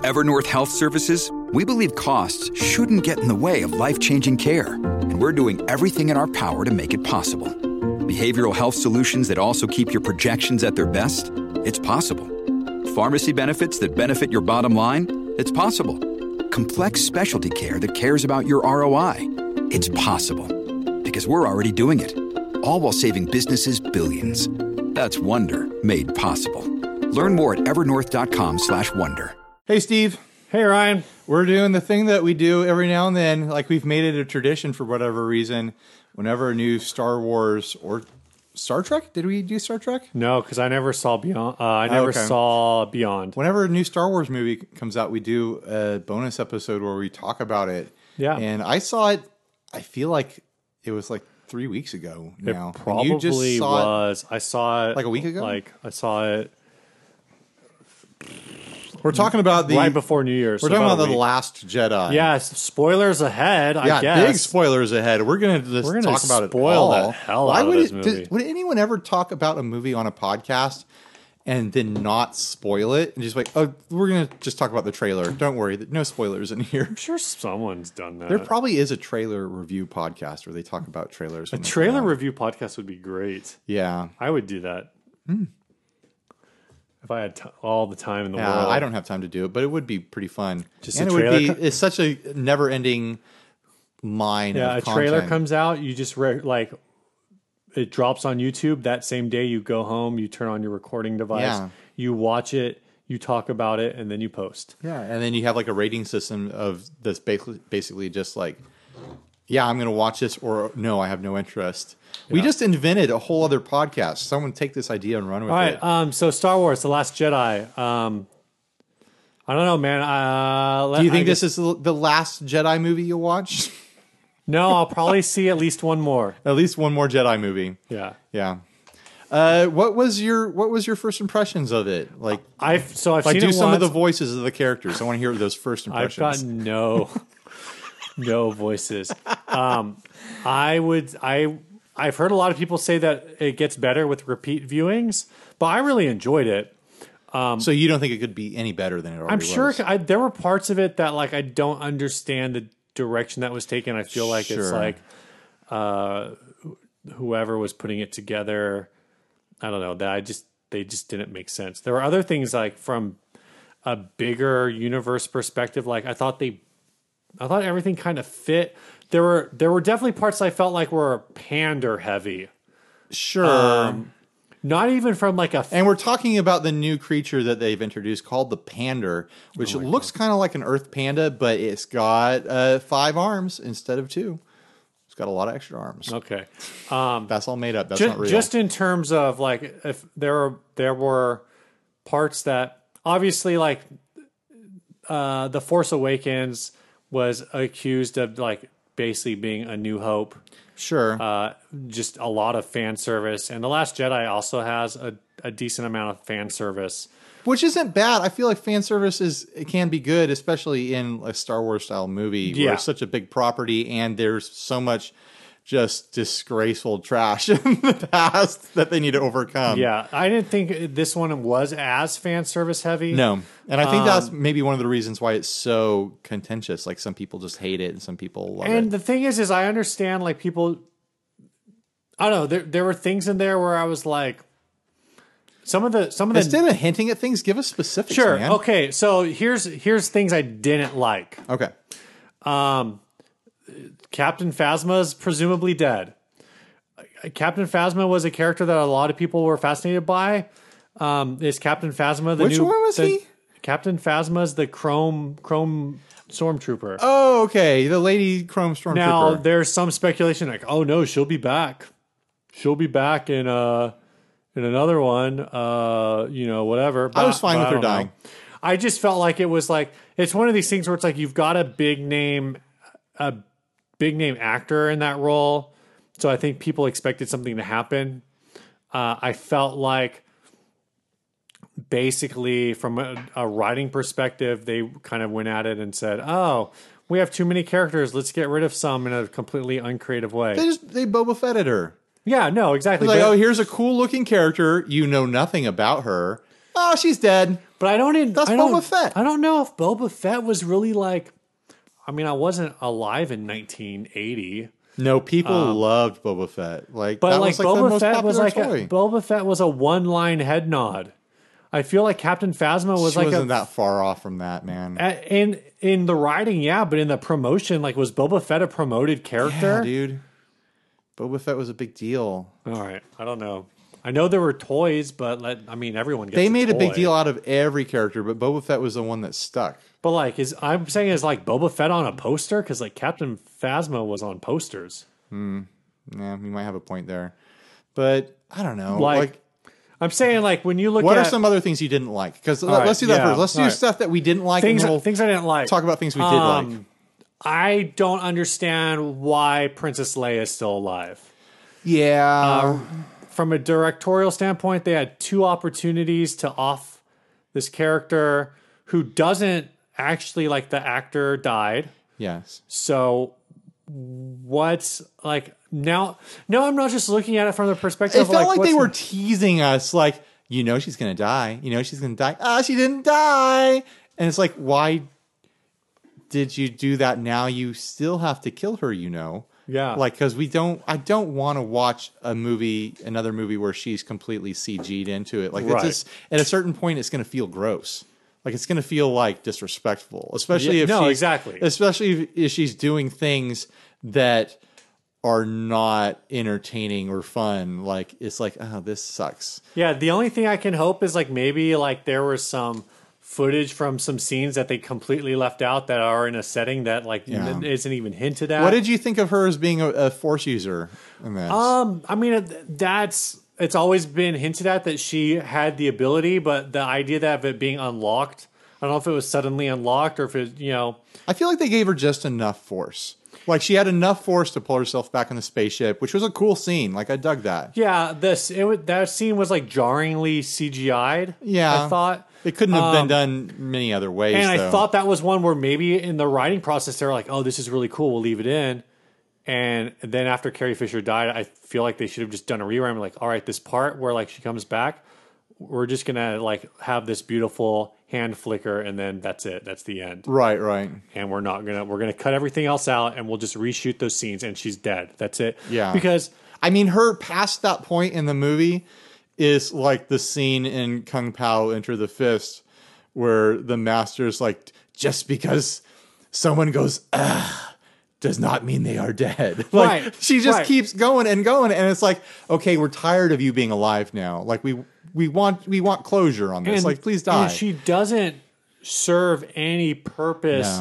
Evernorth Health Services, we believe costs shouldn't get in the way of life-changing care, and we're doing everything in our power to make it possible. Behavioral health solutions that also keep your projections at their best? It's possible. Pharmacy benefits that benefit your bottom line? It's possible. Complex specialty care that cares about your ROI? It's possible. Because we're already doing it. All while saving businesses billions. That's Wonder made possible. Learn more at evernorth.com/wonder. Hey, Steve. Hey, Ryan. We're doing the thing that we do every now and then, like we've made it a tradition for whatever reason. Whenever a new Star Wars or Star Trek, did we do Star Trek? No, because I never saw Beyond. I never saw Beyond. Whenever a new Star Wars movie comes out, we do a bonus episode where we talk about it. Yeah. And I saw it, I feel like it was like 3 weeks ago now. It probably you just was. I saw it like a week ago? I saw it We're talking about right before New Year's. We're talking about The Last Jedi. Yes, spoilers ahead, I guess. Big spoilers ahead. We're going to talk about it spoil all. the hell out of this movie. Would anyone ever talk about a movie on a podcast and then not spoil it? And just like, oh, we're going to just talk about the trailer. Don't worry. No spoilers in here. I'm sure someone's done that. There probably is a trailer review podcast where they talk about trailers. A trailer review podcast would be great. Yeah. I would do that. If I had all the time in the world. I don't have time to do it, but it would be pretty fun. Just and a trailer. it's such a never-ending mine of a content. trailer comes out, you just it drops on YouTube that same day. You go home, you turn on your recording device, you watch it, you talk about it, and then you post. Yeah, and then you have like a rating system of this basically just like, yeah, I'm going to watch this, or no, I have no interest. Yeah. We just invented a whole other podcast. Someone take this idea and run with it. All right, so Star Wars, The Last Jedi. I don't know, man. Do you think this is the last Jedi movie you'll watch? No, I'll probably see at least one more. At least one more Jedi movie. Yeah. Yeah. What was your first impressions of it? Like I've seen it do some once. of the voices of the characters. I want to hear those first impressions. I've got no voices. I've heard a lot of people say that it gets better with repeat viewings, but I really enjoyed it. So you don't think it could be any better than it already I'm sure was? there were parts of it that like I don't understand the direction that was taken. I feel like it's like whoever was putting it together, I don't know, they just didn't make sense. There were other things like from a bigger universe perspective, like I thought everything kind of fit. There were definitely parts I felt like were pander heavy. Sure. Not even from like and we're talking about the new creature that they've introduced called the Pander, which looks kind of like an Earth panda, but it's got 5 arms instead of 2. It's got a lot of extra arms. Okay. That's all made up. That's not real. Just in terms of like if there were parts that obviously like The Force Awakens was accused of like basically being A New Hope. Sure. Just a lot of fan service. And The Last Jedi also has a decent amount of fan service. Which isn't bad. I feel like fan service it can be good, especially in a Star Wars style movie where it's such a big property and there's so much just disgraceful trash in the past that they need to overcome. Yeah, I didn't think this one was as fan service heavy. No. And I think that's maybe one of the reasons why it's so contentious. Like some people just hate it and some people love it. And the thing is I understand like people, I don't know, there were things in there where I was like, some of the instead of hinting at things, give us specifics. Sure. Man. Okay. So here's things I didn't like. Okay. Captain Phasma is presumably dead. Captain Phasma was a character that a lot of people were fascinated by. Is Captain Phasma the Which one was he? Captain Phasma is the Chrome Stormtrooper. Oh, okay. The Lady Chrome Stormtrooper. Now there's some speculation like, oh no, she'll be back. She'll be back in another one. Whatever. I was fine with her dying. I just felt like it was like it's one of these things where it's like you've got a big name actor in that role, so I think people expected something to happen. I felt like basically from a writing perspective, they kind of went at it and said, "Oh, we have too many characters. Let's get rid of some in a completely uncreative way." They Boba Fetted her. Yeah, no, exactly. Like, oh, here's a cool looking character. You know nothing about her. Oh, she's dead. But I don't. That's Boba Fett. I don't know if Boba Fett was really like. I mean, I wasn't alive in 1980. No, people loved Boba Fett. Like, but that like was like Boba the most Fett was popular like toy. Boba Fett was a one-line head nod. I feel like Captain Phasma was She like wasn't that far off from that, man. In the writing, yeah, but in the promotion, like, was Boba Fett a promoted character? Yeah, dude. Boba Fett was a big deal. All right, I don't know. I know there were toys, but everyone gets. They made a a big toy. deal out of every character, but Boba Fett was the one that stuck. But like, I'm saying is like Boba Fett on a poster because like Captain Phasma was on posters. Yeah, you might have a point there, but I don't know. Like I'm saying, like when you look, what at... are some other things you didn't like? Because right, let's do that yeah, first. Let's do stuff that we didn't like. Things, and we'll things I didn't like. Talk about things we did like. I don't understand why Princess Leia is still alive. Yeah. From a directorial standpoint, they had 2 opportunities to off this character who doesn't actually, like, the actor died. Yes. So what's like now? No, I'm not just looking at it from the perspective. It felt like they were the... teasing us, like, you know, she's gonna die. You know, she's gonna die. Ah, she didn't die. And it's like, why did you do that? Now you still have to kill her. You know. Yeah. Like, because I don't want to watch another movie where she's completely CG'd into it. Like, right. It's just, at a certain point, it's going to feel gross. Like, it's going to feel like disrespectful, especially especially if she's doing things that are not entertaining or fun. Like, it's like, oh, this sucks. Yeah. The only thing I can hope is like maybe like there was some footage from some scenes that they completely left out that are in a setting that like isn't even hinted at. What did you think of her as being a Force user in this? I mean, it's always been hinted at that she had the ability, but the idea that of it being unlocked, I don't know if it was suddenly unlocked or if it, I feel like they gave her just enough Force. Like, she had enough Force to pull herself back in the spaceship, which was a cool scene. Like, I dug that. Yeah, that scene was like jarringly CGI'd. Yeah, I thought. It couldn't have been done many other ways. And I thought that was one where maybe in the writing process they were like, "Oh, this is really cool. We'll leave it in." And then after Carrie Fisher died, I feel like they should have just done a rerun. Like, all right, this part where like she comes back, we're just gonna like have this beautiful hand flicker, and then that's it. That's the end. Right. And we're gonna cut everything else out, and we'll just reshoot those scenes, and she's dead. That's it. Yeah. Because I mean, her past that point in the movie is like the scene in Kung Pao Enter the Fist where the master's like, just because someone goes, does not mean they are dead. Like, right. She just keeps going and going. And it's like, okay, we're tired of you being alive now. Like, we want closure on this. And, like, please die. And she doesn't serve any purpose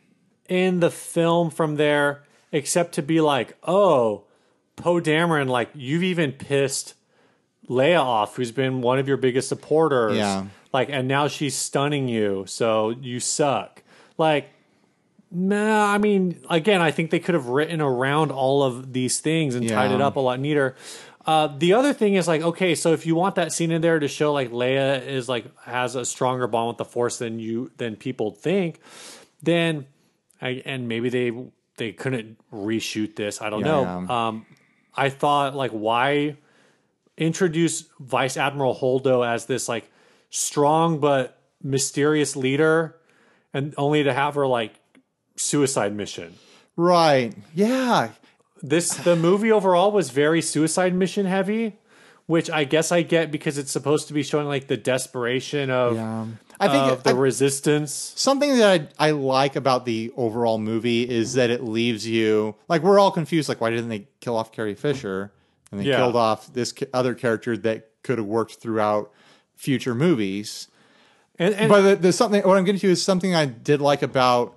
in the film from there except to be like, oh, Poe Dameron, like, you've even pissed Leia off, who's been one of your biggest supporters. Yeah. Like, and now she's stunning you, so you suck. Like, nah, I mean, again, I think they could have written around all of these things and tied it up a lot neater. The other thing is like, okay, so if you want that scene in there to show like Leia is like has a stronger bond with the Force than people think, then and maybe they couldn't reshoot this. I don't know. Yeah. I thought like, why introduce Vice Admiral Holdo as this like strong but mysterious leader, and only to have her like suicide mission. Right. Yeah. The movie overall was very suicide mission heavy, which I guess I get because it's supposed to be showing like the desperation of the resistance. Something that I like about the overall movie is that it leaves you like, we're all confused. Like, why didn't they kill off Carrie Fisher and they killed off this other character that could have worked throughout future movies? But there's something. What I'm getting to is something I did like about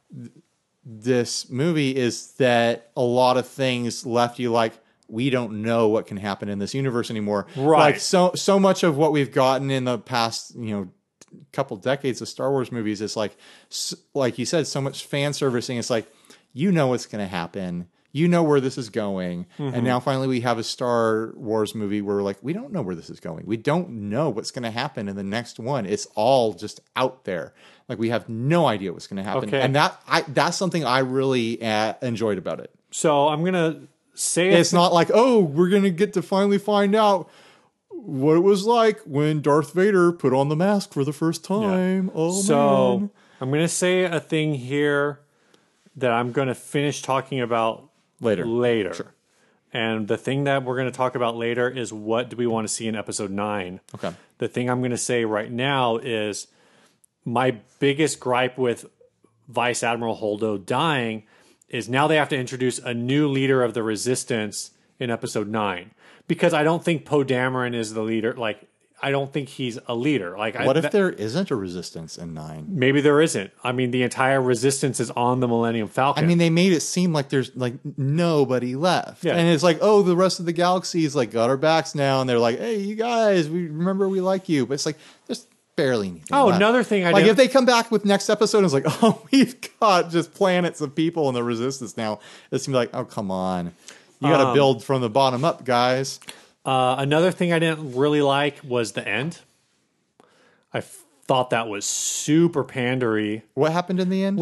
this movie is that a lot of things left you like, we don't know what can happen in this universe anymore. Right. Like so much of what we've gotten in the past, couple decades of Star Wars movies is like you said, so much fan servicing. It's like, you know what's going to happen. You know where this is going. Mm-hmm. And now finally we have a Star Wars movie where we're like, we don't know where this is going. We don't know what's going to happen in the next one. It's all just out there. Like, we have no idea what's going to happen. Okay. And that's something I really enjoyed about it. So I'm going to say it's not like, oh, we're going to get to finally find out what it was like when Darth Vader put on the mask for the first time. Yeah. Oh, so, man. I'm going to say a thing here that I'm going to finish talking about later. Sure. And the thing that we're going to talk about later is what do we want to see in episode 9. Okay. The thing I'm going to say right now is my biggest gripe with Vice Admiral Holdo dying is now they have to introduce a new leader of the Resistance in episode 9. Because I don't think Poe Dameron is the leader. Like, I don't think he's a leader. Like, what if there isn't a Resistance in 9? Maybe there isn't. I mean, the entire Resistance is on the Millennium Falcon. I mean, they made it seem like there's like nobody left, and it's like, oh, the rest of the galaxy's like got our backs now, and they're like, hey, you guys, we like you, but it's like there's barely anything. Oh, left. Another thing like if they come back with next episode, it's like, oh, we've got just planets of people in the Resistance now. It seems like, oh, come on, you got to build from the bottom up, guys. Another thing I didn't really like was the end. I thought that was super pandery. What happened in the end?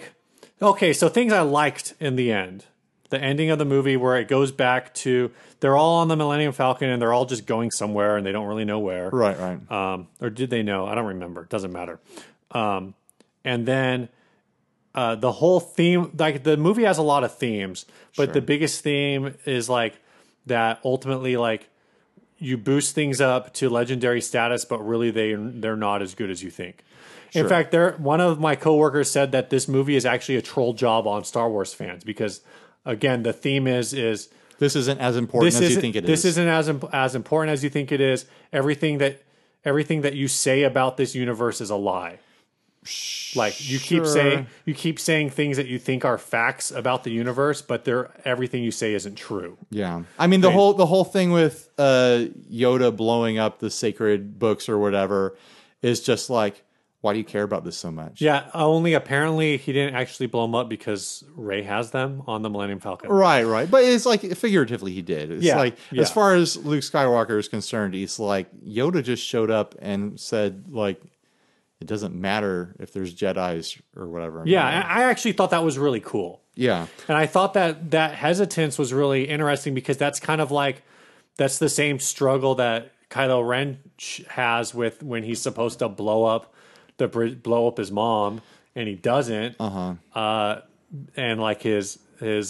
So things I liked in the end. The ending of the movie where it goes back to, they're all on the Millennium Falcon and they're all just going somewhere and they don't really know where. Right. Or did they know? I don't remember. It doesn't matter. And then the whole theme, like the movie has a lot of themes, but the biggest theme is like, that ultimately, like, you boost things up to legendary status, but really they're not as good as you think. Sure. In fact, one of my coworkers said that this movie is actually a troll job on Star Wars fans because, again, the theme is this isn't as important as you think it is. This isn't as important as you think it is. Everything that you say about this universe is a lie. Like you keep saying things that you think are facts about the universe, but everything you say isn't true. Yeah, I mean the whole thing with Yoda blowing up the sacred books or whatever is just like, why do you care about this so much? Yeah, only apparently he didn't actually blow them up because Rey has them on the Millennium Falcon. Right. But it's like figuratively he did. It's as far as Luke Skywalker is concerned, he's like Yoda just showed up and said like, it doesn't matter if there's Jedis or whatever. Yeah, I actually thought that was really cool. Yeah. And I thought that hesitance was really interesting because that's kind of like, that's the same struggle that Kylo Ren has with when he's supposed to blow up his mom and he doesn't. And like his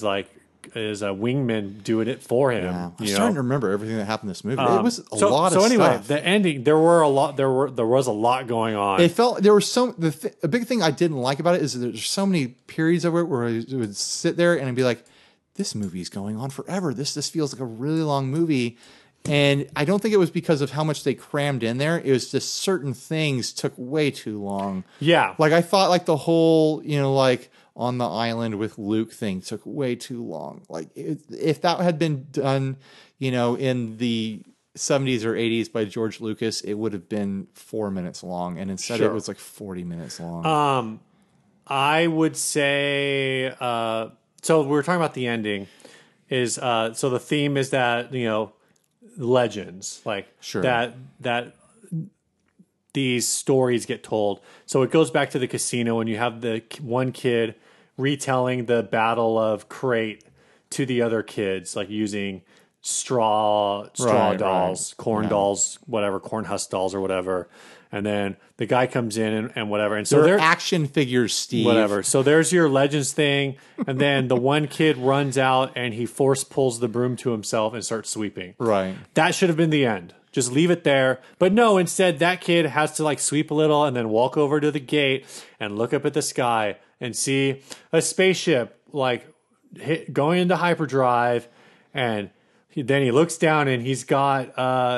wingman doing it for him. Yeah. I'm starting to remember everything that happened in this movie. It was a lot of stuff. So anyway, the ending, there was a lot going on. It felt there was a big thing I didn't like about it is there's so many periods of it where I would sit there and I'd be like, this movie's going on forever. This feels like a really long movie. And I don't think it was because of how much they crammed in there. It was just certain things took way too long. Yeah. Like I thought like the whole, like on the island with Luke thing took way too long. Like if that had been done, in the 70s or 80s by George Lucas, it would have been 4 minutes long. And instead it was like 40 minutes long. I would say, so we were talking about the ending is, so the theme is that, legends like that these stories get told. So it goes back to the casino and you have the one kid retelling the Battle of Crate to the other kids, like using straw dolls, corn dolls, whatever, corn husk dolls or whatever. And then the guy comes in and whatever. And so they're action figures, Steve. Whatever. So there's your legends thing. And then the one kid runs out and he force pulls the broom to himself and starts sweeping. Right. That should have been the end. Just leave it there. But no, instead that kid has to like sweep a little and then walk over to the gate and look up at the sky and see a spaceship like going into hyperdrive. And then he looks down and he's got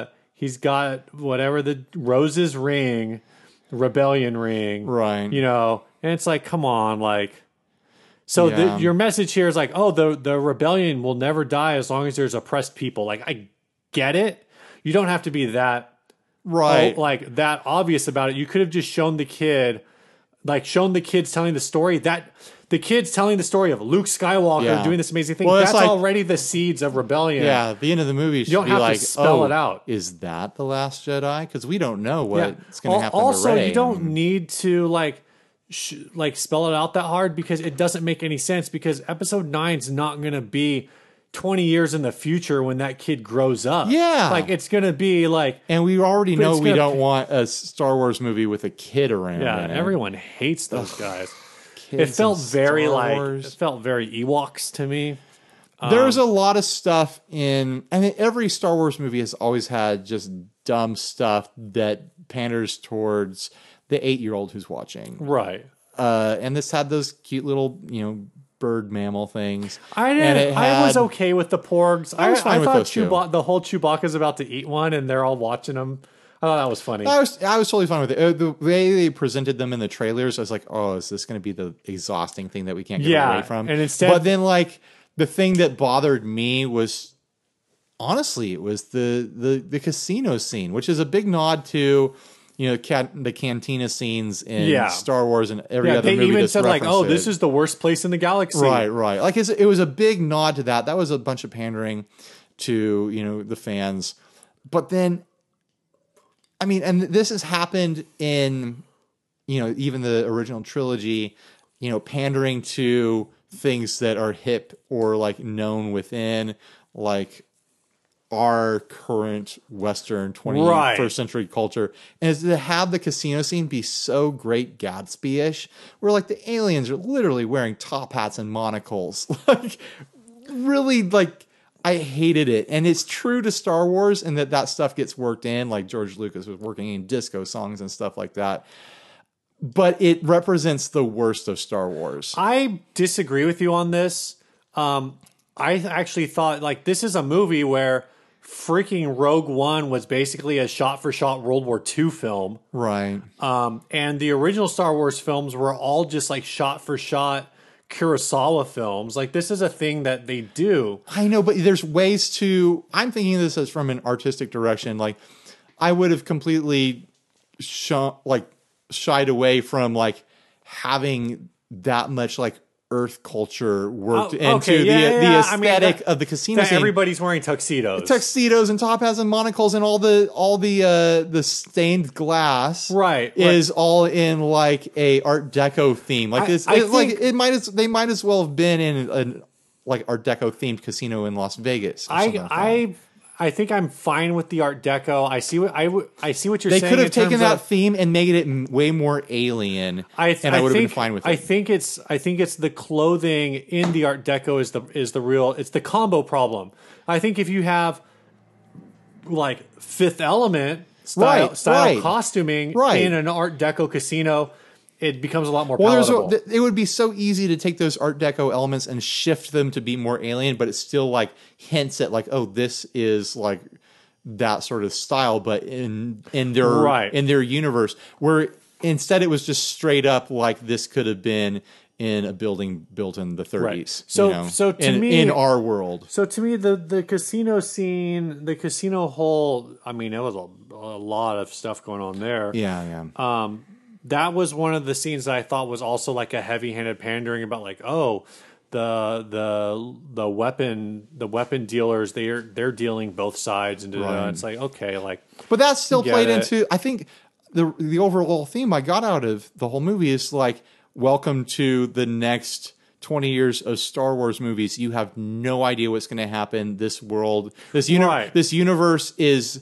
whatever the Rose's ring, rebellion ring. Right. And it's like, come on, like. So your message here is like, oh, the rebellion will never die as long as there's oppressed people. Like, I get it. You don't have to be that that obvious about it. You could have just shown the kids telling the story that the kids telling the story of Luke Skywalker doing this amazing thing. Well, that's already the seeds of rebellion. Yeah, at the end of the movie, you don't have to spell it out. Is that the Last Jedi? Because we don't know what's going to happen. Also, to Rey. You don't need to spell it out that hard because it doesn't make any sense. Because Episode 9 is not going to be 20 years in the future when that kid grows up. Yeah. Like, it's going to be like... And we already know we don't want a Star Wars movie with a kid around. Yeah, in it. everyone hates those guys. Kids It felt very Star like... Wars. It felt very Ewoks to me. There's a lot of stuff in... I mean, every Star Wars movie has always had just dumb stuff that panders towards the 8-year-old who's watching. Right. And this had those cute little, bird mammal things. I was okay with the porgs. I was fine with those too. The whole Chewbacca's about to eat one, and they're all watching him. I thought that was funny. I was totally fine with it. The way they presented them in the trailers, I was like, oh, is this going to be the exhausting thing that we can't get away from? And instead, but then like the thing that bothered me was, honestly, it was the casino scene, which is a big nod to the cantina scenes in Star Wars and every other movie. They even said like, "Oh, this is the worst place in the galaxy." Right. Like it was a big nod to that. That was a bunch of pandering to the fans. But then, I mean, and this has happened in even the original trilogy. Pandering to things that are hip or like known within like our current Western 21st century culture, and is to have the casino scene be so great Gatsby-ish, where like the aliens are literally wearing top hats and monocles. Like, really, like, I hated it. And it's true to Star Wars in that stuff gets worked in, like George Lucas was working in disco songs and stuff like that. But it represents the worst of Star Wars. I disagree with you on this. I actually thought like this is a movie where freaking Rogue One was basically a shot-for-shot World War II film. Right. And the original Star Wars films were all just like shot-for-shot Kurosawa films. Like, this is a thing that they do. I know, but there's ways to... I'm thinking of this as from an artistic direction. Like, I would have completely shied away from, like, having that much, like, Earth culture worked into the aesthetic of the casino scene. Everybody's wearing tuxedos and top hats and monocles, and all the stained glass is all in like a Art Deco theme. Like they might as well have been in a like Art Deco themed casino in Las Vegas. I think I'm fine with the Art Deco. I see what you're saying. They could have taken that theme and made it way more alien, and I would have been fine with it. I think it's the clothing in the Art Deco is the real. It's the combo problem. I think if you have like Fifth Element style costuming in an Art Deco casino, it becomes a lot more palatable. It would be so easy to take those Art Deco elements and shift them to be more alien, but it still like hints at like, oh, this is like that sort of style, but in their universe, where instead it was just straight up like this could have been in a building built in the 30s. Right. So to me, in our world. So to me, the casino scene, the casino whole, I mean, it was a lot of stuff going on there. Yeah. That was one of the scenes that I thought was also like a heavy-handed pandering about like, oh, the weapon dealers, they're dealing both sides, and it's like, okay, like, but that's still played into. I think the overall theme I got out of the whole movie is like, welcome to the next 20 years of Star Wars movies. You have no idea what's going to happen. This world, this universe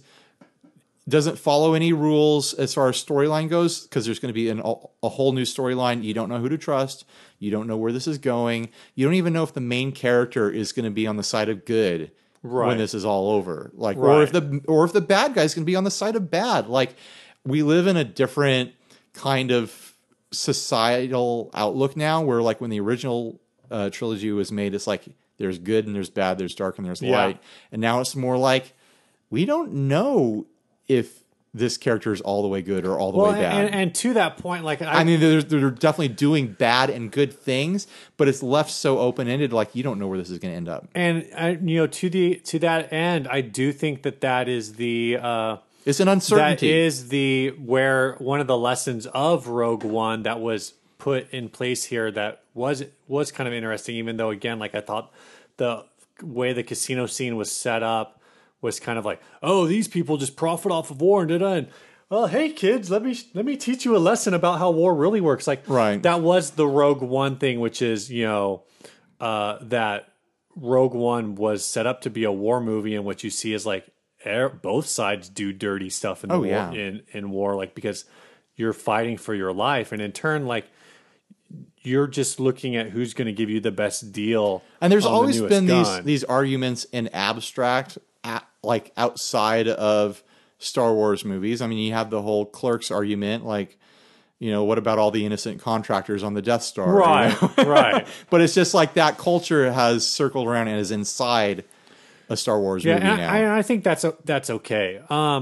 doesn't follow any rules as far as storyline goes, because there's going to be a whole new storyline. You don't know who to trust. You don't know where this is going. You don't even know if the main character is going to be on the side of good when this is all over. Like, or if the bad guy is going to be on the side of bad. Like, we live in a different kind of societal outlook now, where like when the original trilogy was made, it's like there's good and there's bad, there's dark and there's light. And now it's more like, we don't know if this character is all the way good or all the way bad. And to that point, like, I mean, they're definitely doing bad and good things, but it's left so open-ended, like you don't know where this is going to end up. And to that end, I do think that is the it's an uncertainty. That is where one of the lessons of Rogue One that was put in place here that was kind of interesting, even though, again, like, I thought the way the casino scene was set up was kind of like, oh, these people just profit off of war, and well, hey kids, let me teach you a lesson about how war really works. Like, that was the Rogue One thing, which is that Rogue One was set up to be a war movie, and what you see is like both sides do dirty stuff in the war, in war, like because you're fighting for your life, and in turn, like you're just looking at who's going to give you the best deal. And there's always been these arguments in abstract, like outside of Star Wars movies. I mean, you have the whole Clerks argument, like, you know, what about all the innocent contractors on the Death Star? Right, you know? right. But it's just like that culture has circled around and is inside a Star Wars movie now. I think that's okay.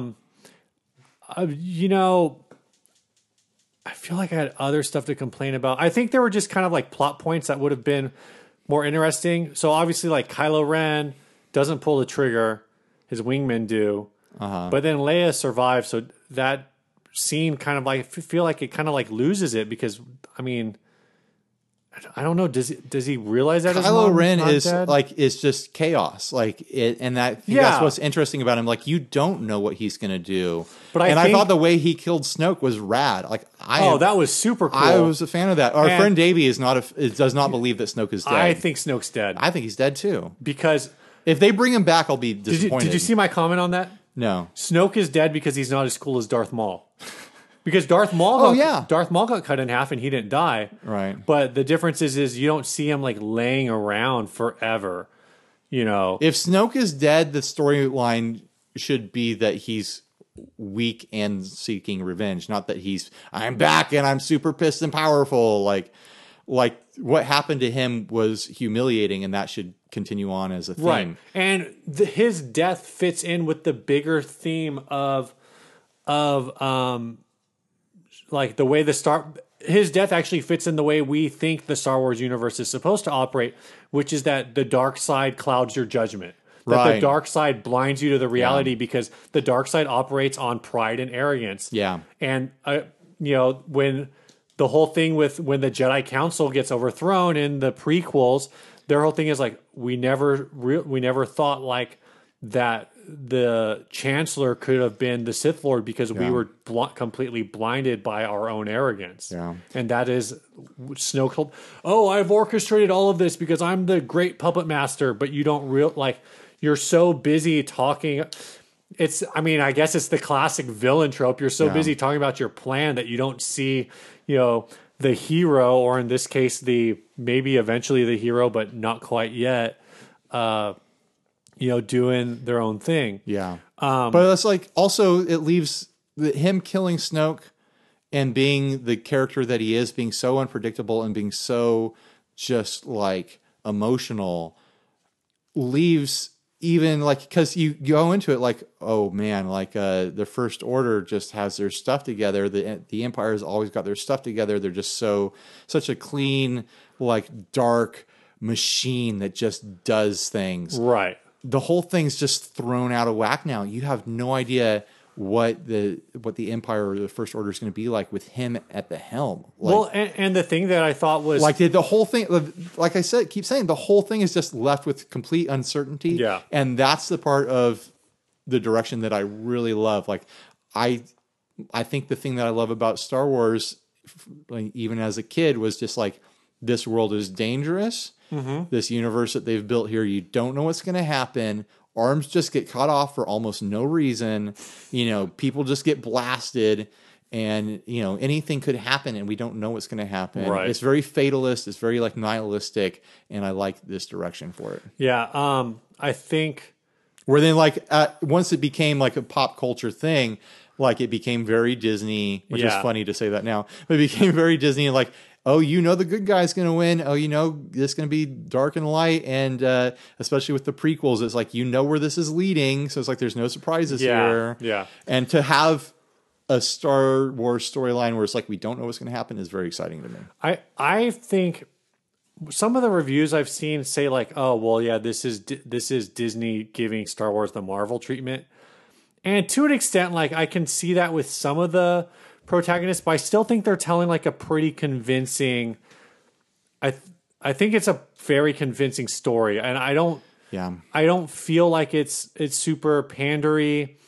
You know, I feel like I had other stuff to complain about. I think there were just kind of like plot points that would have been more interesting. So obviously, like Kylo Ren doesn't pull the trigger, his wingmen do, but then Leia survives. So that scene kind of like, I feel like it kind of like loses it because, I mean, I don't know. Does he realize that Kylo Ren is dead? like is just chaos, like it, and that's what's interesting about him. Like you don't know what he's going to do. But I thought the way he killed Snoke was rad. Like that was super cool. I was a fan of that. Our friend Davey does not believe that Snoke is dead. I think Snoke's dead. I think he's dead too. Because if they bring him back, I'll be disappointed. Did you see my comment on that? No. Snoke is dead because he's not as cool as Darth Maul. Because Darth Maul got cut in half and he didn't die. Right. But the difference is you don't see him like laying around forever. You know. If Snoke is dead, the storyline should be that he's weak and seeking revenge, not that I'm back and I'm super pissed and powerful. Like what happened to him was humiliating, and that should continue on as a theme. Right. And his death fits in with the bigger theme of like the way his death actually fits in the way we think the Star Wars universe is supposed to operate, which is that the dark side clouds your judgment. That the dark side blinds you to the reality because the dark side operates on pride and arrogance. Yeah. And, you know, when the whole thing when the Jedi Council gets overthrown in the prequels, their whole thing is like, we never thought like that the Chancellor could have been the Sith Lord because we were completely blinded by our own arrogance. Yeah. And that is Snoke. Oh, I've orchestrated all of this because I'm the great puppet master, but you don't you're so busy talking. I guess it's the classic villain trope. You're so busy talking about your plan that you don't see, you know, the hero, or in this case, maybe eventually the hero, but not quite yet, you know, doing their own thing. Yeah. But it's like, also it leaves him killing Snoke and being the character that he is, being so unpredictable and being so just like emotional, leaves even like, because you go into it like, oh man, like the First Order just has their stuff together. The Empire has always got their stuff together. They're just such a clean, like dark machine that just does things. Right. The whole thing's just thrown out of whack now. You have no idea what the Empire or the First Order is going to be like with him at the helm. Like, well, and the thing that I thought was like the whole thing, like I said, keep saying the whole thing is just left with complete uncertainty. Yeah, and that's the part of the direction that I really love. Like I think the thing that I love about Star Wars, like, even as a kid, was just like, this world is dangerous. Mm-hmm. This universe that they've built here, you don't know what's going to happen. Arms just get cut off for almost no reason. You know, people just get blasted, and you know, anything could happen, and we don't know what's going to happen. Right. It's very fatalist. It's very like nihilistic, and I like this direction for it. Yeah, I think where then like once it became like a pop culture thing, like it became very Disney, which is funny to say that now, but it became very Disney, and like, oh, you know, the good guy's going to win. Oh, you know, this is going to be dark and light. And especially with the prequels, it's like, you know where this is leading. So it's like, there's no surprises here. Yeah. And to have a Star Wars storyline where it's like, we don't know what's going to happen is very exciting to me. I think some of the reviews I've seen say like, oh, well, yeah, this is Disney giving Star Wars the Marvel treatment. And to an extent, like I can see that with some of the protagonists, but I still think they're telling like a pretty convincing. I think it's a very convincing story, and I don't feel like it's super pandery.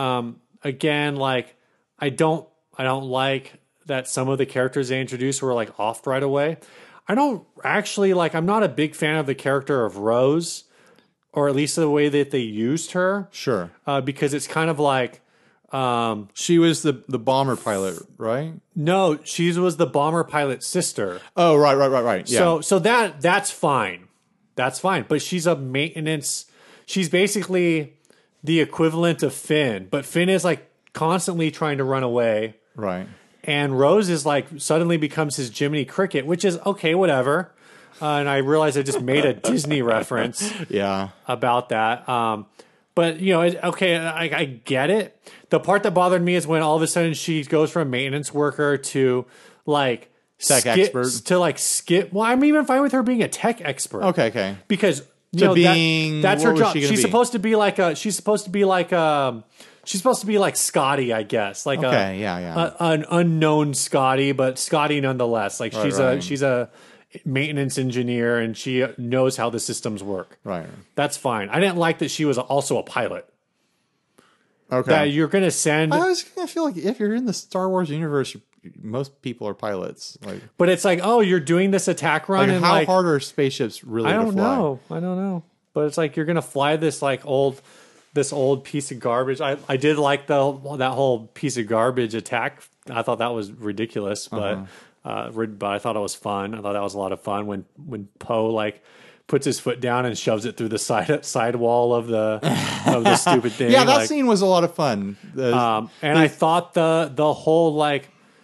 Again, like I don't like that some of the characters they introduced were like off right away. I don't actually like. I'm not a big fan of the character of Rose, or at least the way that they used her. Sure. Because it's kind of like she was the bomber pilot, right? No, she was the bomber pilot's sister. Oh, right. Yeah. So that's fine. That's fine. But she's a maintenance. She's basically the equivalent of Finn, but Finn is like constantly trying to run away. Right. And Rose is like suddenly becomes his Jiminy Cricket, which is okay, whatever. And I realized I just made a Disney reference. Yeah. About that. But okay, I get it. The part that bothered me is when all of a sudden she goes from maintenance worker to like tech expert to like skip. Well, I'm even fine with her being a tech expert. Okay. Because that's her job. She's supposed to be like Scotty, I guess. Like an unknown Scotty, but Scotty nonetheless. Like she's a maintenance engineer and she knows how the systems work. Right. That's fine. I didn't like that she was also a pilot. Okay. That you're going to send. I always kind of feel like if you're in the Star Wars universe, most people are pilots. But it's like, oh, you're doing this attack run, and how hard are spaceships really? I don't know. But it's like you're going to fly this old piece of garbage. I did like that whole piece of garbage attack. I thought that was ridiculous, but I thought it was fun. I thought that was a lot of fun when Poe puts his foot down and shoves it through the side wall of the stupid thing. Yeah, that scene was a lot of fun. I thought the whole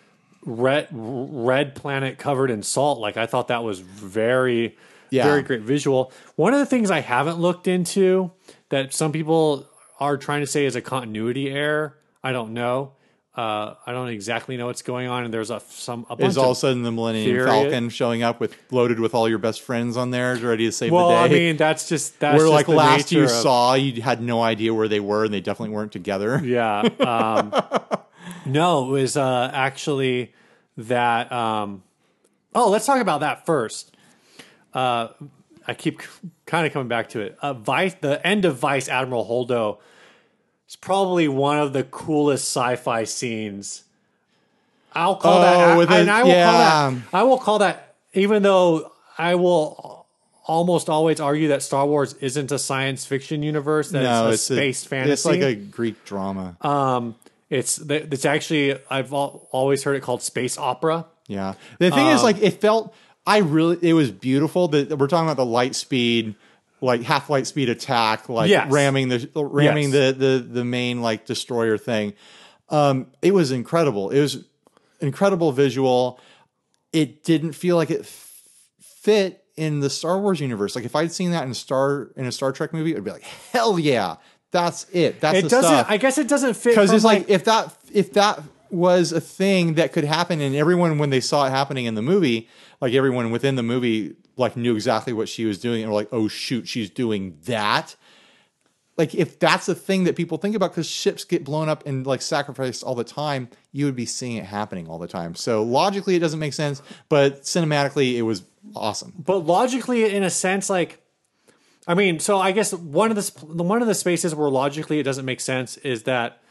red planet covered in salt. I thought that was very great visual. One of the things I haven't looked into that some people are trying to say is a continuity error. I don't know. I don't exactly know what's going on, and there's a bunch is all of a sudden the Millennium Falcon showing up loaded with all your best friends on there, ready to save the day. Well, I mean, that's where last you saw, you had no idea where they were, and they definitely weren't together. Yeah. No, it was actually that. Let's talk about that first. I keep kind of coming back to it. The end of Vice Admiral Holdo. It's probably one of the coolest sci-fi scenes. I'll call that. I will call that. Even though I will almost always argue that Star Wars isn't a science fiction universe, that it's a space fantasy. It's like a Greek drama. It's actually I've always heard it called space opera. Yeah. The thing is, it felt. It was beautiful. That we're talking about the light speed. Half light speed attack, ramming the main destroyer thing. It was incredible. It was incredible visual. It didn't feel like it fit in the Star Wars universe. If I'd seen that in a Star Trek movie, it'd be like, hell yeah, that's it. That's the stuff. I guess it doesn't fit because it's if that was a thing that could happen, and everyone when they saw it happening in the movie, everyone within the movie. Knew exactly what she was doing and were like, oh shoot, she's doing that. If that's a thing that people think about, because ships get blown up and sacrificed all the time, you would be seeing it happening all the time. So logically it doesn't make sense, but cinematically it was awesome. But logically, in a sense, so I guess one of the spaces where logically it doesn't make sense is that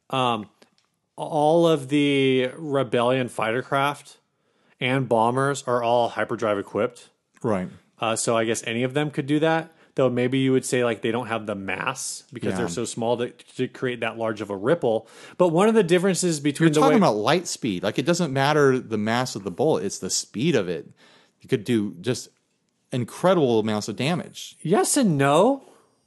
all of the Rebellion fighter craft and bombers are all hyperdrive equipped. Right. So I guess any of them could do that. Though maybe you would say they don't have the mass because they're so small to create that large of a ripple. But one of the differences between you're talking about light speed. It doesn't matter the mass of the bullet; it's the speed of it. You could do just incredible amounts of damage. Yes and no.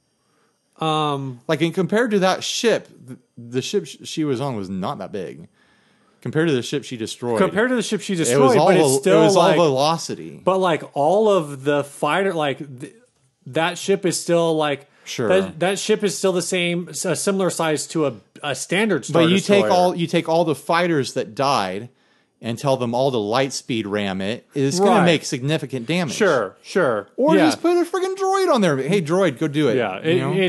Compared to that ship, the ship she was on was not that big. Compared to the ship she destroyed. It was all velocity. But all of the fighter, that ship is still sure. That ship is still the same, a similar size to a standard Star Destroyer. But you take all the fighters that died and tell them all to light speed ram it. It's going to make significant damage. Sure. Or just put a freaking droid on there. Hey, droid, go do it. Yeah,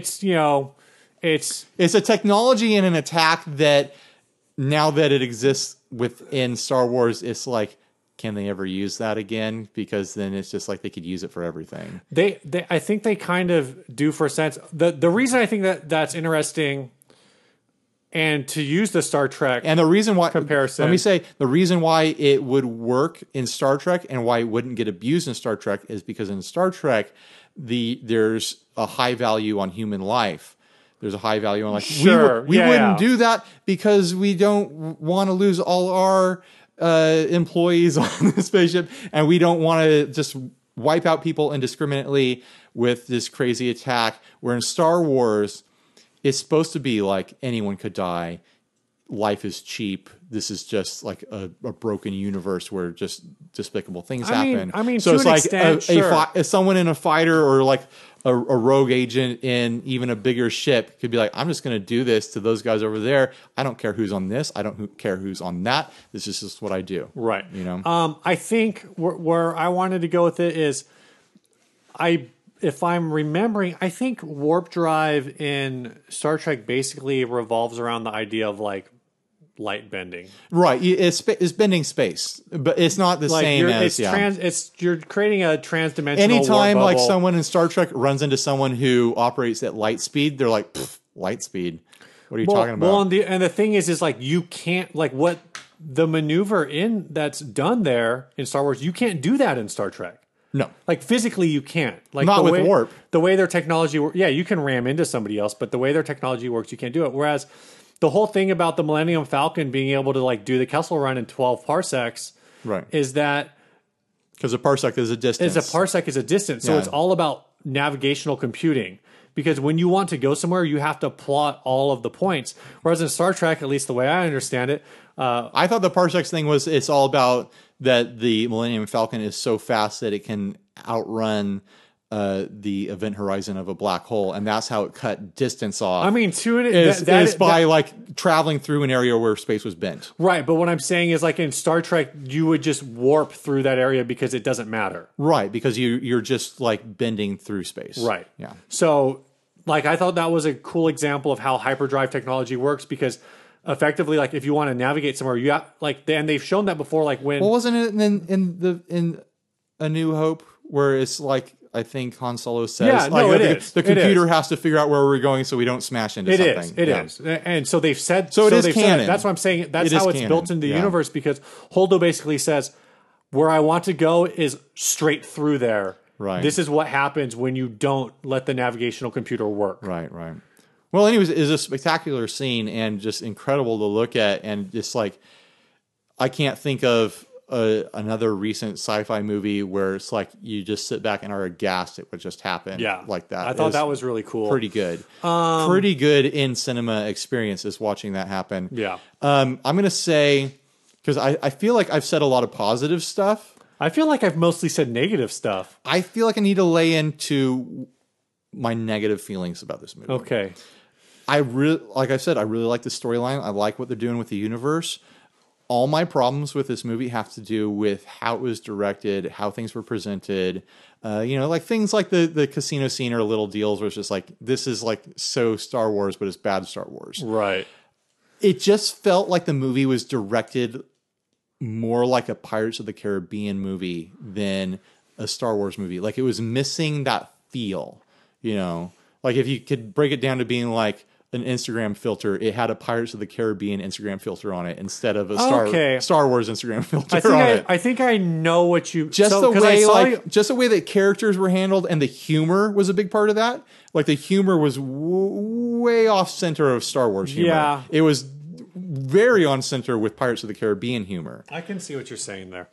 it's a technology and an attack that. Now that it exists within Star Wars, it's can they ever use that again? Because then it's just they could use it for everything. I think they kind of do for a sense. The reason I think that's interesting And to use the Star Trek and the reason why comparison, let me say the reason why it would work in Star Trek and why it wouldn't get abused in Star Trek is because in Star Trek there's a high value on human life. There's a high value on life. Sure. We wouldn't do that because we don't want to lose all our employees on the spaceship, and we don't want to just wipe out people indiscriminately with this crazy attack. Where in Star Wars, it's supposed to be like anyone could die. Life is cheap. This is just like a broken universe where just despicable things happen. So it's like extent, someone in a fighter or like a rogue agent in even a bigger ship could be like, I'm just going to do this to those guys over there. I don't care who's on this. I don't care who's on that. This is just what I do. Right. You know. I think where I wanted to go with it is, if I'm remembering, I think warp drive in Star Trek basically revolves around the idea of like light bending. Right. It's bending space, but it's not the same as you're creating a transdimensional anytime warp like bubble. someone in Star Trek runs into someone who operates at light speed, they're like, light speed. What are you talking about? Well, and the thing is like you can't like what the maneuver in that's done there in Star Wars, you can't do that in Star Trek. No. Like physically you can't. Like not with warp. The way their technology works, yeah, you can ram into somebody else, but the way their technology works, you can't do it. Whereas the whole thing about the Millennium Falcon being able to like do the Kessel Run in 12 parsecs, right, is that because a parsec is a distance. So it's all about navigational computing. Because when you want to go somewhere, you have to plot all of the points. Whereas in Star Trek, at least the way I understand it, I thought the parsecs thing was it's all about that the Millennium Falcon is so fast that it can outrun the event horizon of a black hole, and that's how it cut distance off. I mean, by like traveling through an area where space was bent. Right, but what I'm saying is, like in Star Trek, you would just warp through that area because it doesn't matter. Right, because you're just like bending through space. Right. Yeah. So, like, I thought that was a cool example of how hyperdrive technology works because effectively, like, if you want to navigate somewhere, you have and they've shown that before. Like when wasn't it in A New Hope where it's like. I think Han Solo says, the computer has to figure out where we're going so we don't smash into something. It is. And so they've said, so it is canon. That's what I'm saying. That's how it's built into the universe because Holdo basically says, where I want to go is straight through there. Right. This is what happens when you don't let the navigational computer work. Right. Well, anyways, it's a spectacular scene and just incredible to look at. And just like, I can't think of another recent sci-fi movie where it's like you just sit back and are aghast at what just happened. Yeah, like that. I thought that was really cool. Pretty good. Pretty good in cinema experiences watching that happen. Yeah. I'm gonna say because I feel like I've said a lot of positive stuff. I feel like I've mostly said negative stuff. I feel like I need to lay into my negative feelings about this movie. Okay. Like I said, I really like the storyline. I like what they're doing with the universe. All my problems with this movie have to do with how it was directed, how things were presented. Like things like the casino scene or little deals where it's just like, this is like so Star Wars, but it's bad Star Wars. Right. It just felt like the movie was directed more like a Pirates of the Caribbean movie than a Star Wars movie. Like it was missing that feel, like if you could break it down to being like, an Instagram filter, it had a Pirates of the Caribbean Instagram filter on it instead of a Star Wars Instagram filter on it. I think I know what you just the way that characters were handled and the humor was a big part of that. Like the humor was way off center of Star Wars humor. Yeah, it was very on center with Pirates of the Caribbean humor. I can see what you're saying there.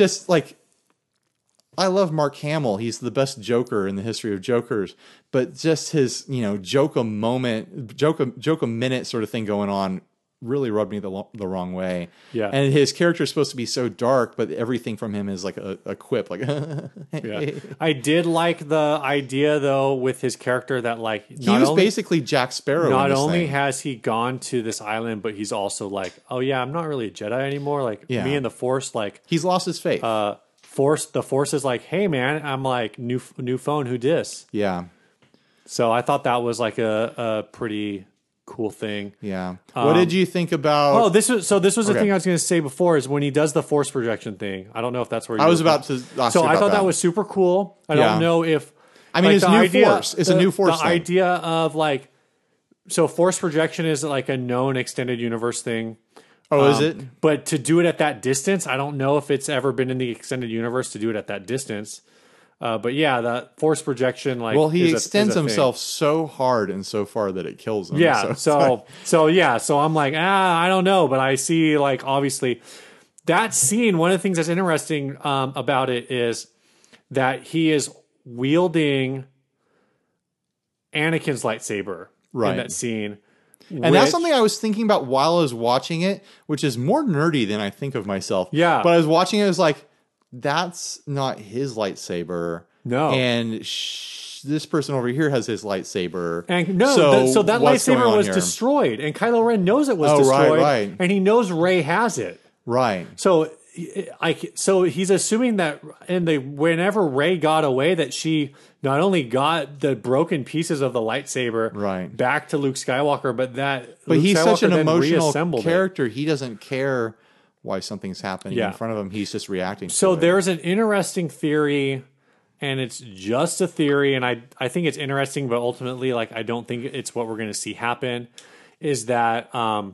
I love Mark Hamill. He's the best Joker in the history of Jokers. But just his, joke a minute sort of thing going on really rubbed me the wrong way. Yeah. And his character is supposed to be so dark, but everything from him is like a quip. Like, yeah. I did like the idea, though, with his character that, like, he was basically Jack Sparrow. Not only has he gone to this island, but he's also like, oh, yeah, I'm not really a Jedi anymore. Like, me and the Force, like... He's lost his faith. The Force is like, hey man, I'm like new phone, who dis? Yeah. So I thought that was like a pretty cool thing. Yeah. What did you think about? Oh, this was the thing I was going to say before is when he does the Force projection thing. I don't know if that's where I was about to. Ask so you I about thought that was super cool. I don't know if it's new Force. It's a new Force. The idea of like so force projection is like a known extended universe thing. Oh, is it? But to do it at that distance, I don't know if it's ever been in the extended universe to do it at that distance. But yeah, the force projection, like, well, he is extends a himself so hard and so far that it kills him. Yeah. So I'm like, I don't know, but I see, like, obviously that scene. One of the things that's interesting about it is that he is wielding Anakin's lightsaber in that scene. And that's something I was thinking about while I was watching it, which is more nerdy than I think of myself. Yeah. But I was watching it, I was like, that's not his lightsaber. No. And this person over here has his lightsaber. And no, so that lightsaber was destroyed. And Kylo Ren knows it was destroyed. Right. And he knows Rey has it. Right. So he's assuming that whenever Rey got away, that she not only got the broken pieces of the lightsaber back to Luke Skywalker, but he's such an emotional character. It. He doesn't care why something's happening in front of him. He's just reacting. So to there's an interesting theory, and it's just a theory, and I think it's interesting, but ultimately, like, I don't think it's what we're going to see happen. Is that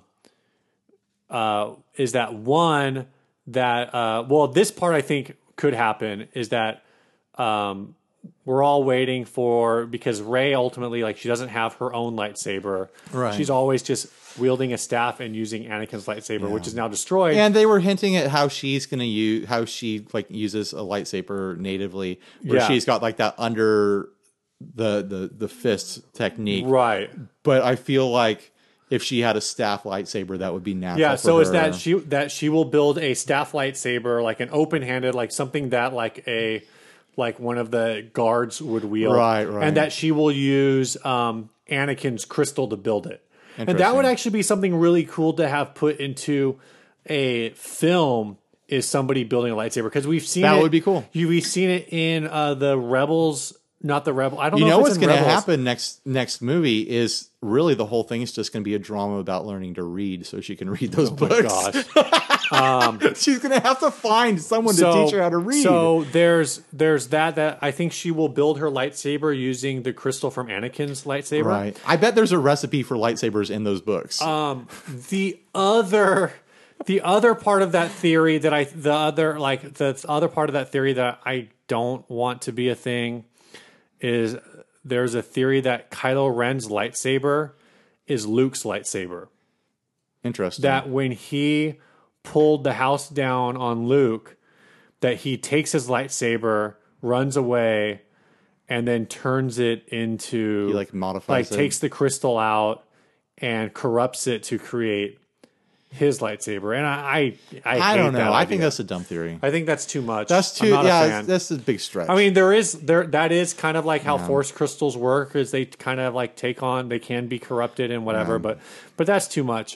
one that this part I think could happen is that we're all waiting for, because Rey ultimately, like, she doesn't have her own lightsaber. Right. She's always just wielding a staff and using Anakin's lightsaber, which is now destroyed. And they were hinting at how she's going to use, how she, like, uses a lightsaber natively, where she's got, like, that under the fist technique. Right. But I feel like if she had a staff lightsaber, that would be natural. Yeah, so her. is that she will build a staff lightsaber, like an open-handed, like something that like one of the guards would wield. Right. And that she will use Anakin's crystal to build it. And that would actually be something really cool to have put into a film, is somebody building a lightsaber. Because we've seen that would be cool. We've seen it in the Rebels. Not the Rebel. I don't know. You know what's going to happen next movie is really the whole thing is just going to be a drama about learning to read, so she can read those books. My gosh. She's going to have to find someone to teach her how to read. So there's that I think she will build her lightsaber using the crystal from Anakin's lightsaber. Right. I bet there's a recipe for lightsabers in those books. The other part of that theory that I don't want to be a thing is there's a theory that Kylo Ren's lightsaber is Luke's lightsaber. Interesting. That when he pulled the house down on Luke, that he takes his lightsaber, runs away, and then turns it into... He, like, modifies it. Takes the crystal out and corrupts it to create his lightsaber. And I don't know. That I think that's a dumb theory. I think that's too much. That's too... I'm not a fan. That's a big stretch. I mean, that is kind of like how Force crystals work, is they kind of like they can be corrupted and whatever, but that's too much.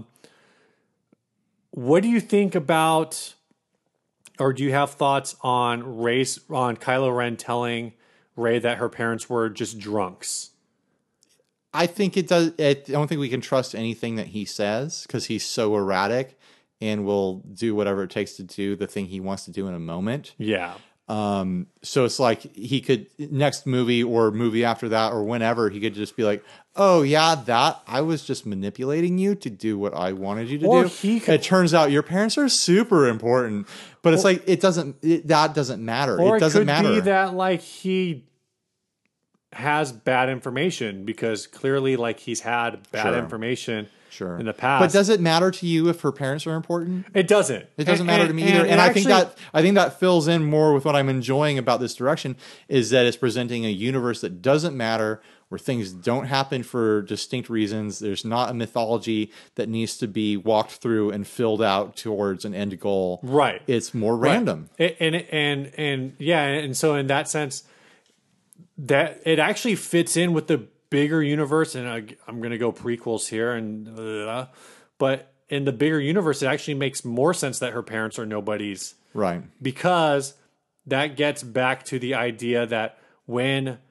What do you think about, or do you have thoughts on Kylo Ren telling Rey that her parents were just drunks? I think it does. I don't think we can trust anything that he says, because he's so erratic and will do whatever it takes to do the thing he wants to do in a moment. Yeah. So it's like he could, next movie or movie after that or whenever, he could just be like, oh yeah, that I was just manipulating you to do what I wanted you to do. It turns out your parents are super important, but it's like, that doesn't matter. Or it doesn't matter. It could be that, like, he has bad information, because clearly, like, he's had bad information in the past. But does it matter to you if her parents are important? It doesn't. It doesn't matter to me either. And I think that fills in more with what I'm enjoying about this direction, is that it's presenting a universe that doesn't matter, where things don't happen for distinct reasons. There's not a mythology that needs to be walked through and filled out towards an end goal. Right. It's more random. And so in that sense, that it actually fits in with the bigger universe, and I'm going to go prequels here, but in the bigger universe, it actually makes more sense that her parents are nobodies, right? Because that gets back to the idea that one of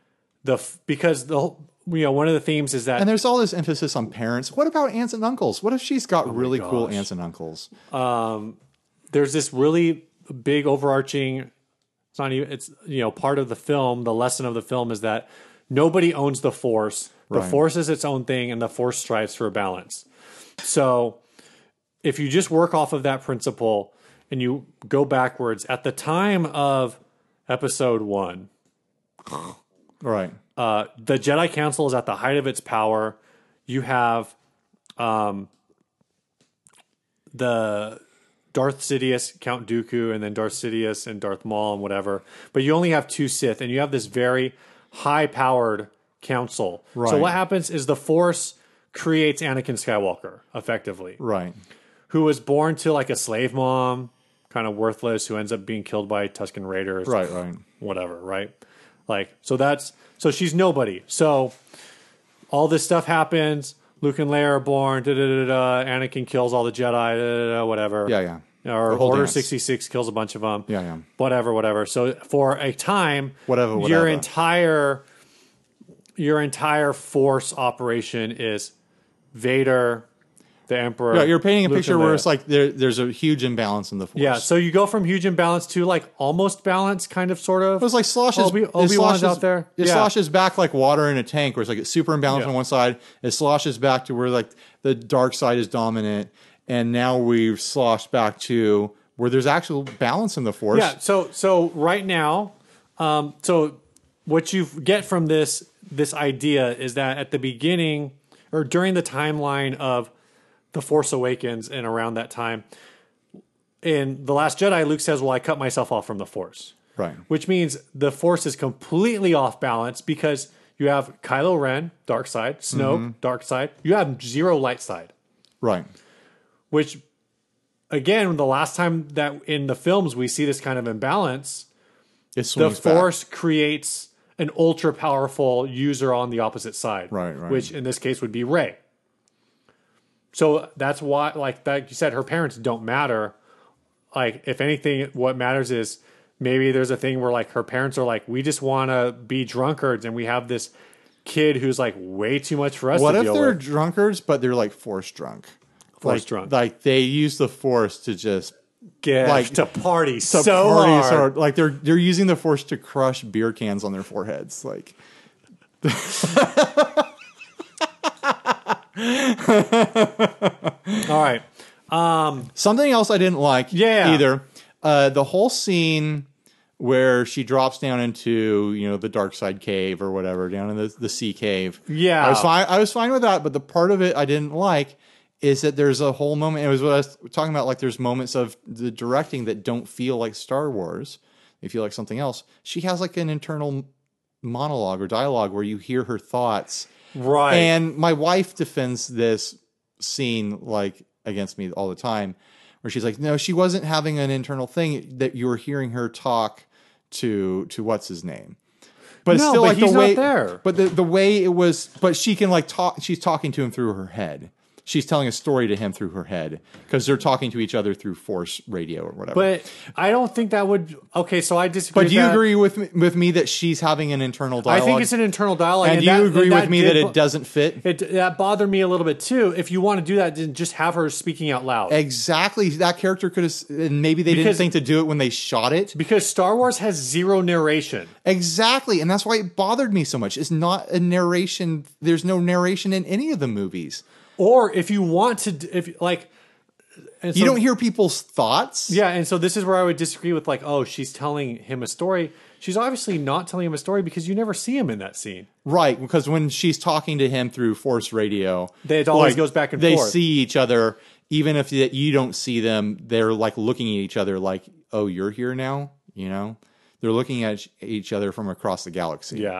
the themes is that, and there's all this emphasis on parents. What about aunts and uncles? What if she's got really cool aunts and uncles? There's this really big overarching. It's not even. It's part of the film. The lesson of the film is that nobody owns the Force. The Right. Force is its own thing, and the Force strives for a balance. So if you just work off of that principle and you go backwards, at the time of Episode 1, Right. the Jedi Council is at the height of its power. You have the Darth Sidious, Count Dooku, and then Darth Sidious and Darth Maul and whatever. But you only have 2 Sith, and you have this very high-powered council. Right. So what happens is the Force creates Anakin Skywalker, effectively, Right. who was born to like a slave mom, kind of worthless, who ends up being killed by Tusken Raiders. Right. Right. Whatever, right? Like, so she's nobody. So all this stuff happens. Luke and Leia are born. Anakin kills all the Jedi. Whatever. Yeah. Or The whole Order dance. 66 kills a bunch of them. Yeah. Whatever. So for a time, Whatever. your entire Force operation is Vader, the Emperor. Yeah, you're painting a Luke picture and where Leia. it's like there's a huge imbalance in the Force. Yeah, so you go from huge imbalance to like almost balance, kind of, sort of. It was like Slosh's. Obi-Wan's out there. It Yeah. sloshes back like water in a tank, where it's like it's super imbalanced Yeah. on one side. It sloshes back to where like the dark side is dominant, and now we've sloshed back to where there's actual balance in the Force. Yeah. So right now, so what you get from this idea is that at the beginning or during the timeline of The Force Awakens and around that time, in The Last Jedi, Luke says, "Well, I cut myself off from the Force." Right. Which means the Force is completely off balance because you have Kylo Ren, dark side, Snoke, dark side. You have zero light side. Right. Which, again, the last time that in the films we see this kind of imbalance, It the swings Force back. creates an ultra powerful user on the opposite side. Right. Which in this case would be Rey. So that's why, like you said, her parents don't matter. Like, if anything, what matters is maybe there's a thing where like her parents are like, we just want to be drunkards, and we have this kid who's like way too much for us What to if deal they're with. drunkards, but they're like Force drunk? Force drunk. Like they use the Force to just Get like, to party to so party hard. so hard. Like they're using the Force to crush beer cans on their foreheads. Like All right. something else I didn't like Yeah. either. The whole scene where she drops down into, the dark side cave or whatever, down in the sea cave. Yeah. I was fine with that, but the part of it I didn't like is that there's a whole moment. It was what I was talking about. Like there's moments of the directing that don't feel like Star Wars. They feel like something else. She has like an internal monologue or dialogue where you hear her thoughts. Right. And my wife defends this scene like against me all the time, where she's like, no, she wasn't having an internal thing, that you were hearing her talk to what's his name. But it's No, still but like he's the way, not there. but the way it was, but she can like talk, she's talking to him through her head. She's telling a story to him through her head because they're talking to each other through Force radio or whatever. But I don't think that would. Okay, so I disagree. But with do you that. agree with me that she's having an internal dialogue? I think it's an internal dialogue. and do you agree with me that it doesn't fit? That bothered me a little bit too. If you want to do that, then just have her speaking out loud. Exactly. That character could have, and maybe they didn't Because- think to do it when they shot it. Because Star Wars has zero narration. Exactly. And that's why it bothered me so much. It's not a narration. There's no narration in any of the movies. Or if you want to, if like, and so, You don't hear people's thoughts. Yeah, and so this is where I would disagree with like, oh, she's telling him a story. She's obviously not telling him a story because you never see him in that scene. Right. Because when she's talking to him through Force radio, It always goes back and they forth. see each other. Even if you don't see them, they're like looking at each other like, oh, you're here now? They're looking at each other from across the galaxy. Yeah.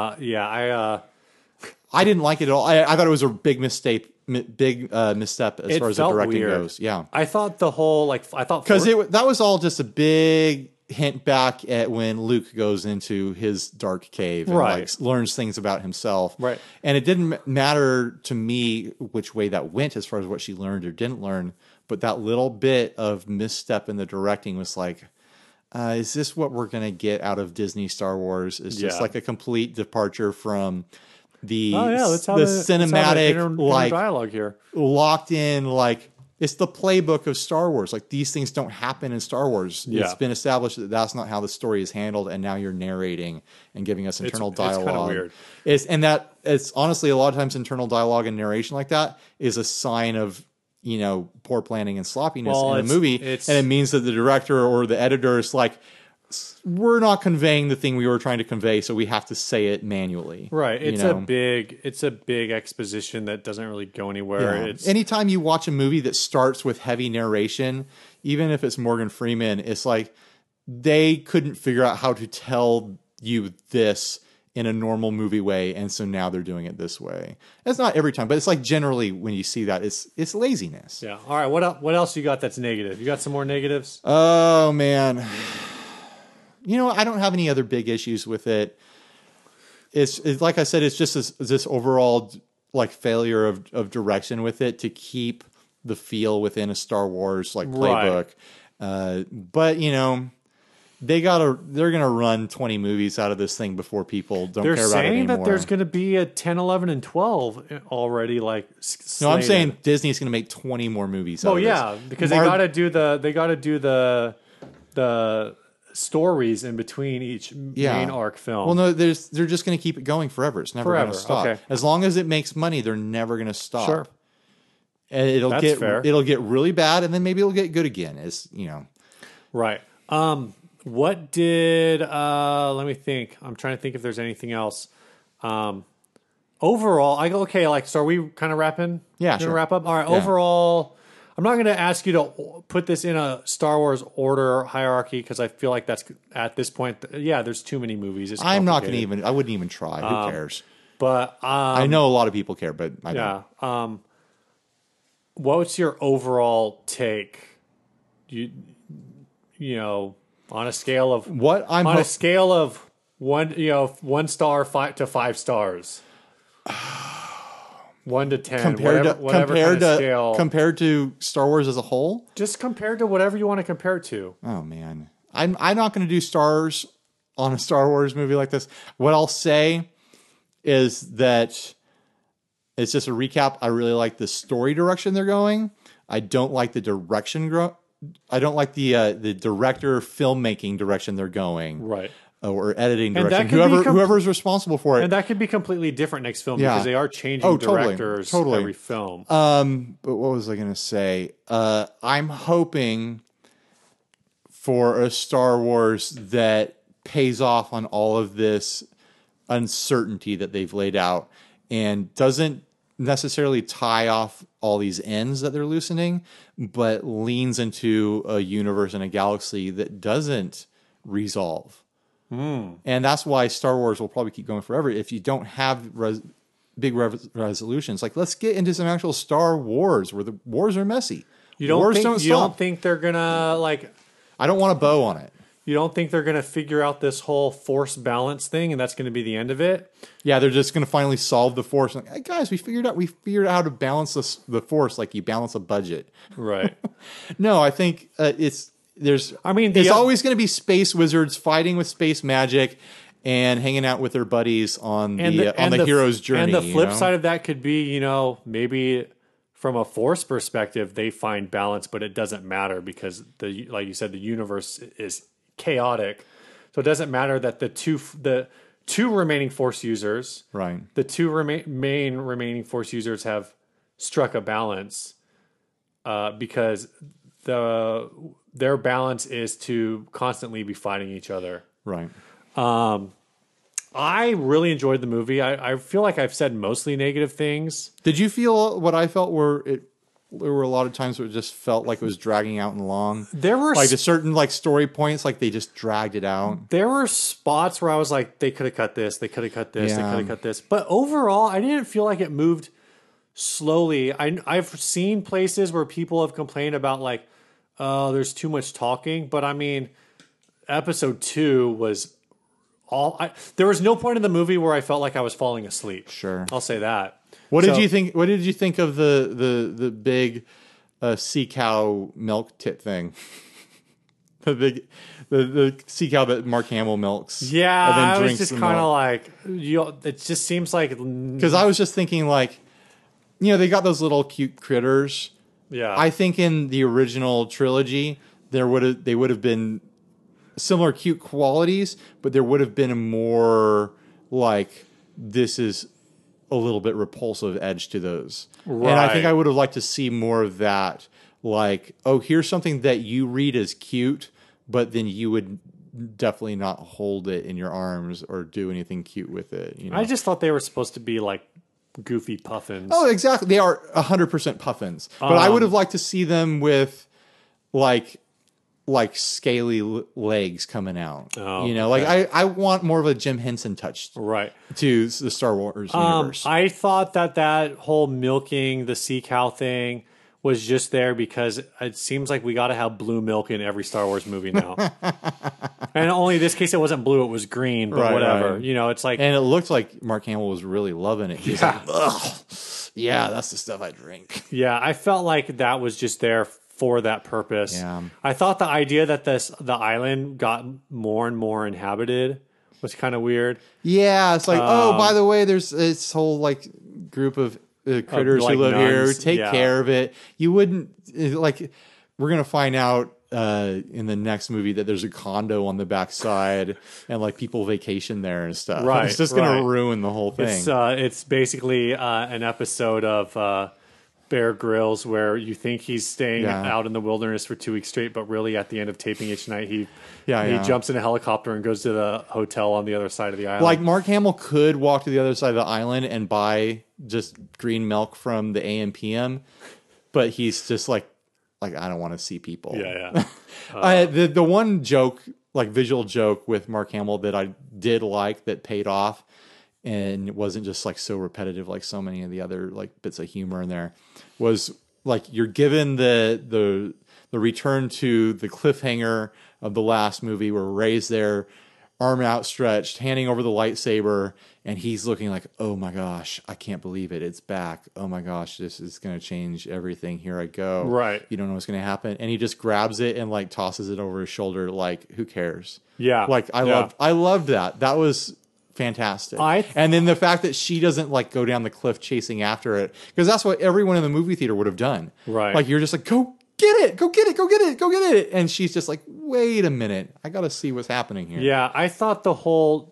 I didn't like it at all. I thought it was a big mistake, misstep as It far as the felt directing weird. goes. Yeah. I thought the whole Because that was all just a big hint back at when Luke goes into his dark cave and Right. like learns things about himself. Right. And it didn't matter to me which way that went as far as what she learned or didn't learn. But that little bit of misstep in the directing was like, is this what we're going to get out of Disney Star Wars? It's just Yeah. like a complete departure from the let's have the let's have an cinematic inner like dialogue here. locked in like it's the playbook of Star Wars. Like, these things don't happen in Star Wars. Yeah. It's been established that that's not how the story is handled, and now you're narrating and giving us internal dialogue. It's kind of weird. It's honestly, a lot of times internal dialogue and narration like that is a sign of, poor planning and sloppiness in a movie. And it means that the director or the editor is like, we're not conveying the thing we were trying to convey, so we have to say it manually. Right. It's a big exposition that doesn't really go anywhere. Yeah. Anytime you watch a movie that starts with heavy narration, even if it's Morgan Freeman, it's like they couldn't figure out how to tell you this in a normal movie way, and so now they're doing it this way. It's not every time, but it's like generally when you see that, it's laziness. Yeah. All right. What else you got that's negative? You got some more negatives? Oh man. I don't have any other big issues with it. It's like I said, it's just this overall like failure of direction with it to keep the feel within a Star Wars like playbook. Right. But they're gonna run 20 movies out of this thing before people don't care about it anymore. They're saying that there's gonna be a 10, 11, and 12 already. Like, slated. No, I'm saying Disney's gonna make 20 more movies. Out of this. Because they gotta do the stories in between each main arc film. Well, no, they're just going to keep it going forever. It's never going to stop. Okay. As long as it makes money, they're never going to stop. Sure. And it'll get really bad, and then maybe it'll get good again. Right. What did? Let me think. I'm trying to think if there's anything else. Overall, so are we kind of wrapping? Yeah, sure. Wrap up. All right. Yeah. Overall, I'm not going to ask you to put this in a Star Wars order hierarchy because I feel like that's at this point. Yeah, there's too many movies. I'm not going to even. I wouldn't even try. Who cares? But I know a lot of people care, but I don't. What's your overall take? You on a scale of a scale of 1 star to 5 stars. 1 to 10, compared to Star Wars as a whole? Just compared to whatever you want to compare it to. Oh man. I'm not going to do stars on a Star Wars movie like this. What I'll say is that it's just a recap. I really like the story direction they're going. I don't like the direction I don't like the director filmmaking direction they're going. Right. Or editing direction, whoever's responsible for it. And that could be completely different next film because they are changing directors every film. But what was I going to say? I'm hoping for a Star Wars that pays off on all of this uncertainty that they've laid out and doesn't necessarily tie off all these ends that they're loosening, but leans into a universe and a galaxy that doesn't resolve. And that's why Star Wars will probably keep going forever. If you don't have big resolutions, like let's get into some actual Star Wars where the wars are messy. You don't think they're gonna like? I don't want a bow on it. You don't think they're gonna figure out this whole force balance thing, and that's gonna be the end of it? Yeah, they're just gonna finally solve the force. Like, hey guys, we figured out how to balance the force like you balance a budget. Right. No, I think there's always going to be space wizards fighting with space magic and hanging out with their buddies on the hero's journey. And the flip side of that could be, maybe from a force perspective, they find balance, but it doesn't matter because like you said, the universe is chaotic. So it doesn't matter that the two remaining force users, right? The two main remaining force users have struck a balance because their balance is to constantly be fighting each other. Right. I really enjoyed the movie. I feel like I've said mostly negative things. Did you feel what I felt there were a lot of times where it just felt like it was dragging out and long? There were like a certain like story points, like they just dragged it out. There were spots where I was like, they could have cut this, they could have cut this, they could have cut this. But overall, I didn't feel like it moved slowly. I've seen places where people have complained about like, oh, there's too much talking. But I mean, episode 2 was there was no point in the movie where I felt like I was falling asleep. Sure. I'll say that. What did you think? What did you think of the big sea cow milk tit thing? the sea cow that Mark Hamill milks. Yeah, and then I was just kind of like, it just seems like because I was just thinking like, they got those little cute critters Yeah. I think in the original trilogy, they would have been similar cute qualities, but there would have been a more like, this is a little bit repulsive edge to those. Right. And I think I would have liked to see more of that. Like, oh, here's something that you read as cute, but then you would definitely not hold it in your arms or do anything cute with it. You know? I just thought they were supposed to be like goofy puffins. Oh, exactly. They are 100% puffins. But I would have liked to see them with like scaly legs coming out. Oh, you know, okay. like I want more of a Jim Henson touch to the Star Wars universe. I thought that whole milking the sea cow thing was just there because it seems like we got to have blue milk in every Star Wars movie now. And only in this case it wasn't blue, it was green, but whatever. Right. You know, it's like... And it looked like Mark Hamill was really loving it. He's like, ugh, yeah, that's the stuff I drink. Yeah, I felt like that was just there for that purpose. Yeah. I thought the idea that the island got more and more inhabited was kind of weird. Yeah, it's like, oh, by the way, there's this whole like group of critters who live here. Take care of it. You wouldn't like. We're gonna find out in the next movie that there's a condo on the backside and like people vacation there and stuff. Right, it's just gonna ruin the whole thing. It's basically an episode of Bear Grylls where you think he's staying out in the wilderness for 2 weeks straight, but really at the end of taping each night he jumps in a helicopter and goes to the hotel on the other side of the island. Like Mark Hamill could walk to the other side of the island and buy just green milk from the AM/PM, but he's just like I don't want to see people. The one joke, like visual joke with Mark Hamill that I did like that paid off and it wasn't just like so repetitive like so many of the other like bits of humor in there, was like you're given the return to the cliffhanger of the last movie where Rey's there, arm outstretched, handing over the lightsaber, and he's looking like, oh my gosh, I can't believe it. It's back. Oh my gosh, this is going to change everything. Here I go. Right. You don't know what's going to happen. And he just grabs it and like tosses it over his shoulder. Like, who cares? Yeah. Like I loved that. That was fantastic. And then the fact that she doesn't like go down the cliff chasing after it, because that's what everyone in the movie theater would have done. Right. Like you're just like, go get it, go get it, go get it, go get it. And she's just like, wait a minute, I got to see what's happening here. Yeah, I thought the whole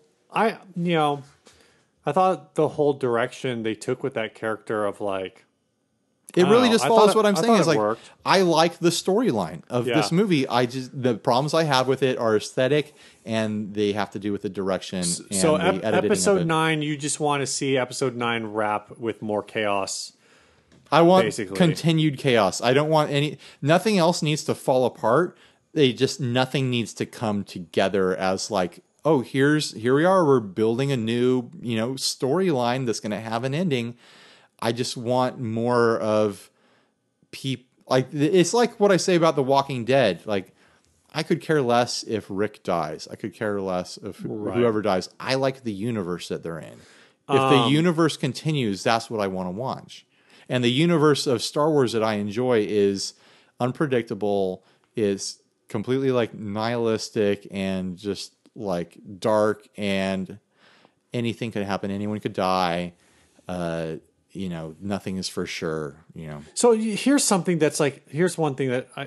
direction they took with that character of like, it really just follows what I'm saying. Is like, worked. I like the storyline of this movie. The problems I have with it are aesthetic, and they have to do with the direction. So the editing episode 9, you just want to see episode 9 wrap with more chaos. I want continued chaos. I don't want nothing else needs to fall apart. Nothing needs to come together as like, oh, here we are. We're building a new, storyline that's going to have an ending. I just want more of people. Like, it's like what I say about The Walking Dead. Like, I could care less if Rick dies. I could care less if whoever dies. I like the universe that they're in. If the universe continues, that's what I want to watch. And the universe of Star Wars that I enjoy is unpredictable, is completely like nihilistic and just like dark, and anything could happen. Anyone could die. Nothing is for sure, So here's something that's like, here's one thing that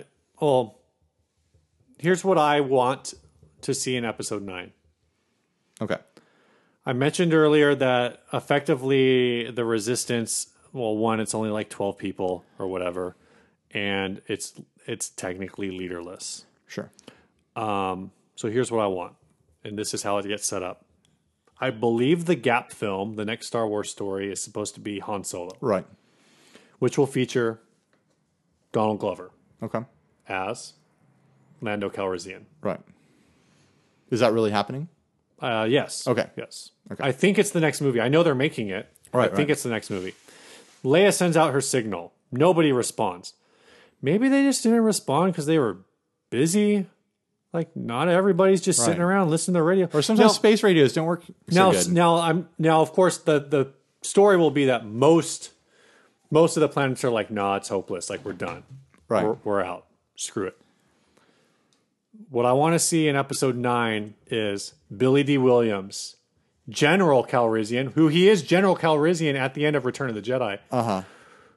here's what I want to see in episode 9. Okay. I mentioned earlier that effectively the Resistance, it's only like 12 people or whatever, and it's technically leaderless. Sure. So here's what I want, and this is how it gets set up. I believe the Gap film, the next Star Wars story, is supposed to be Han Solo. Right. Which will feature Donald Glover. Okay. As Lando Calrissian. Right. Is that really happening? Yes. Okay. Yes. Okay. I think it's the next movie. I know they're making it. Right. I think it's the next movie. Leia sends out her signal. Nobody responds. Maybe they just didn't respond because they were busy. Like, not everybody's just sitting around listening to the radio. Or sometimes space radios don't work so good. Now, of course, the story will be that most of the planets are like, nah, it's hopeless. Like, we're done. Right. We're out. Screw it. What I want to see in episode 9 is Billy D. Williams, General Calrissian, who he is General Calrissian at the end of Return of the Jedi,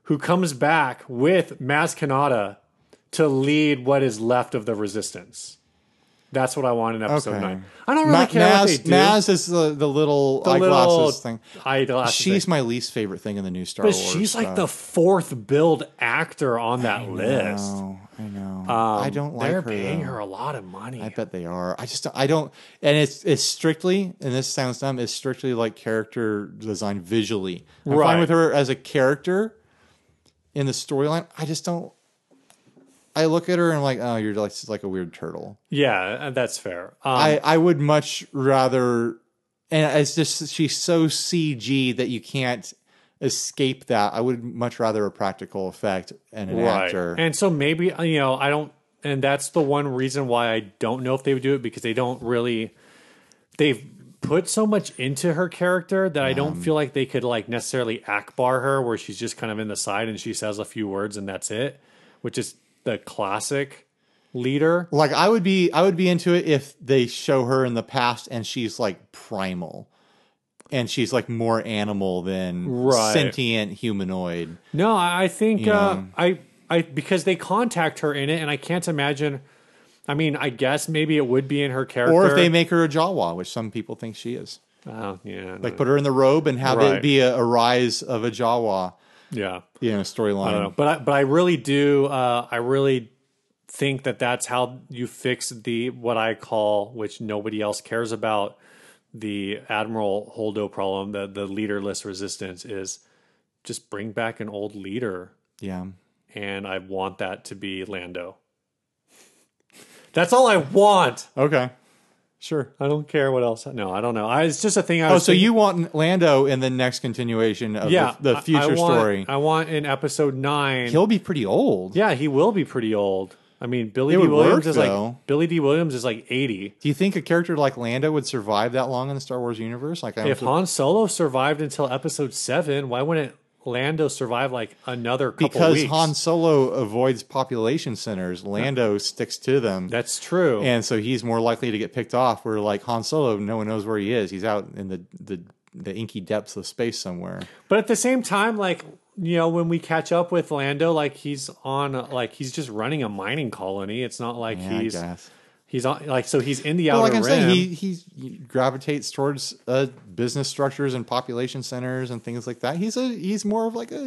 who comes back with Maz Kanata to lead what is left of the Resistance. That's what I want in episode 9. I don't really care what they do. Maz is the little eyeglasses thing. Eyeglasses she's my least favorite thing in the new Star Wars. But she's like the 4th build actor on that list. I know. I don't like her. They're paying her a lot of money. I bet they are. I don't. And it's strictly, and this sounds dumb, it's strictly like character design visually. I'm fine with her as a character in the storyline. I just don't. I look at her and I'm like, oh, you're like, just like a weird turtle. Yeah, that's fair. I would much rather, and it's just, she's so CG that you can't escape that. I would much rather a practical effect and an actor. And so maybe, I don't, and that's the one reason why I don't know if they would do it, because they don't really, they've put so much into her character that I don't feel like they could like necessarily Akbar her, where she's just kind of in the side and she says a few words and that's it, which is the classic leader. Like I would be into it if they show her in the past and she's like primal and she's like more animal than sentient humanoid. No, I think I because they contact her in it, and I can't imagine. I mean, I guess maybe it would be in her character, or if they make her a Jawa, which some people think she is. Oh yeah, like put her in the robe and have it be a rise of a Jawa. Yeah, storyline. I don't know, but I really do. I really think that's how you fix what I call, which nobody else cares about, the Admiral Holdo problem, the leaderless resistance, is just bring back an old leader. Yeah, and I want that to be Lando. That's all I want. Okay. Sure. I don't care what else. No, I don't know. It's just a thing. So you want Lando in the next continuation of the future story? I want in episode 9. He'll be pretty old. Yeah, he will be pretty old. I mean, Billy D. Williams is like 80. Do you think a character like Lando would survive that long in the Star Wars universe? Like, if Han Solo survived until episode 7, why wouldn't Lando survive like another couple weeks? Because Han Solo avoids population centers, Lando sticks to them. That's true. And so he's more likely to get picked off, where like Han Solo, no one knows where he is. He's out in the inky depths of space somewhere. But at the same time, like, when we catch up with Lando, like he's just running a mining colony. It's not like he's on, like, so he's in the outer rim. Like I'm saying, he gravitates towards business structures and population centers and things like that. He's more of like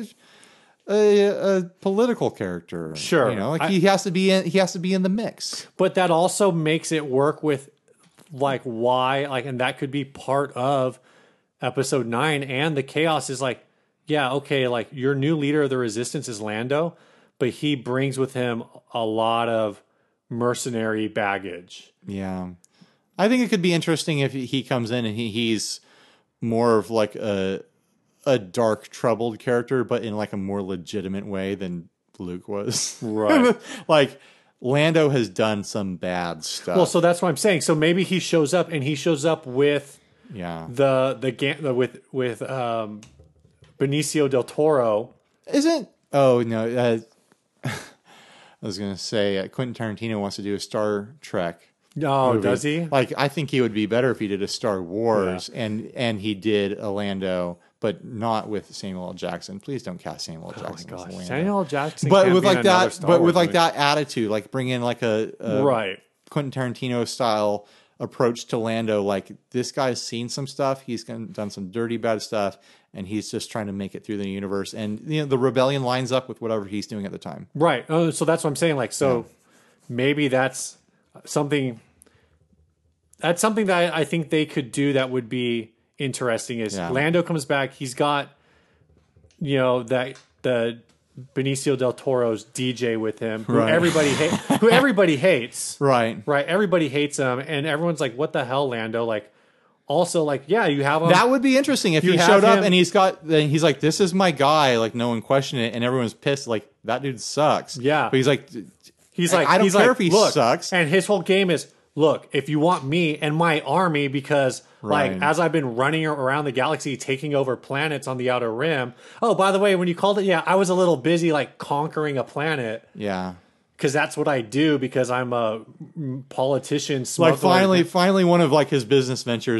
a political character. Sure, he has to be in the mix. But that also makes it work with like why, like, and that could be part of episode 9. And the chaos is like, yeah, okay, like your new leader of the Resistance is Lando, but he brings with him a lot of mercenary baggage. Yeah. I think it could be interesting if he comes in and he's more of like a dark, troubled character, but in like a more legitimate way than Luke was. Right. Like Lando has done some bad stuff. Well, so that's what I'm saying. So maybe he shows up with with Benicio del Toro. I was going to say Quentin Tarantino wants to do a Star Trek. Oh, movie. Does he? Like, I think he would be better if he did a Star Wars and he did a Lando, but not with Samuel L. Jackson. Please don't cast Samuel L. Jackson. Oh my gosh, Samuel L. Jackson. But with like that, that attitude, like bring in like a Quentin Tarantino style approach to Lando. Like, this guy's seen some stuff. He's done some dirty, bad stuff, and he's just trying to make it through the universe. And the rebellion lines up with whatever he's doing at the time. Right. Oh, so that's what I'm saying. Like, maybe that's something. That's something that I think they could do that would be interesting. Is Lando comes back? He's got, that the Benicio del Toro's DJ with him, who everybody hates. Right. Everybody hates him, and everyone's like, "What the hell, Lando?" Like, also, like, yeah, you have him. That would be interesting if he showed up and he's like, "This is my guy." Like, no one questioned it, and everyone's pissed. Like, that dude sucks. Yeah, but he's like, I don't care if he sucks. And his whole game is, look, if you want me and my army, because like as I've been running around the galaxy taking over planets on the outer rim. Oh, by the way, when you called it, I was a little busy like conquering a planet. Yeah. Because that's what I do, because I'm a politician. Smuggler. Like finally one of like his business ventures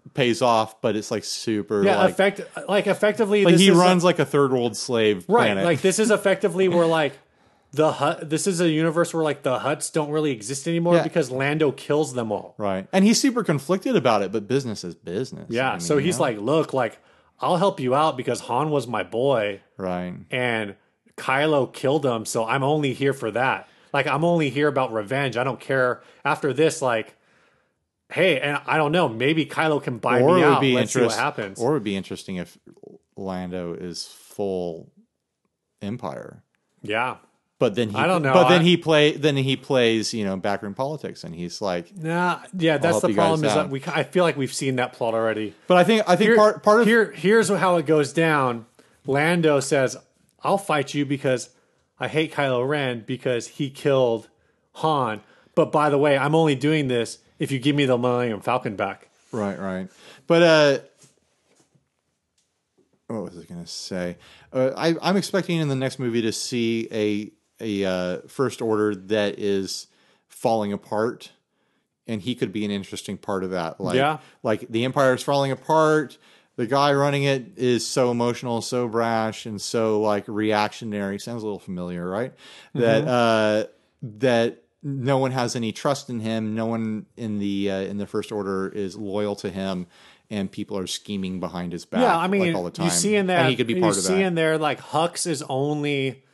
pays off, but it's like super effectively like he runs like a third world slave planet. Like this is effectively where like this is a universe where like the Hutts don't really exist anymore because Lando kills them all. Right. And he's super conflicted about it, but business is business. Yeah. I mean, so he's like, look, like I'll help you out because Han was my boy. Right. And Kylo killed him, so I'm only here for that. Like I'm only here about revenge. I don't care after this, like, hey, and I don't know, maybe Kylo can buy me out. Let's see what happens. Or it would be interesting if Lando is full Empire. Yeah. But then I don't know. But then he plays, you know, backroom politics, and he's like, nah, yeah, that's the problem. Is that I feel like we've seen that plot already. But I think part of here's how it goes down. Lando says, "I'll fight you because I hate Kylo Ren because he killed Han. But by the way, I'm only doing this if you give me the Millennium Falcon back." Right. But what was I going to say? I'm expecting in the next movie to see a First Order that is falling apart, and he could be an interesting part of that. Like the Empire is falling apart. The guy running it is so emotional, so brash, and so like reactionary. Sounds a little familiar, right? Mm-hmm. That no one has any trust in him. No one in the First Order is loyal to him. And people are scheming behind his back. Yeah, I mean, like all the time. You see in there, and he could be part of that. You see in there, like Hux is only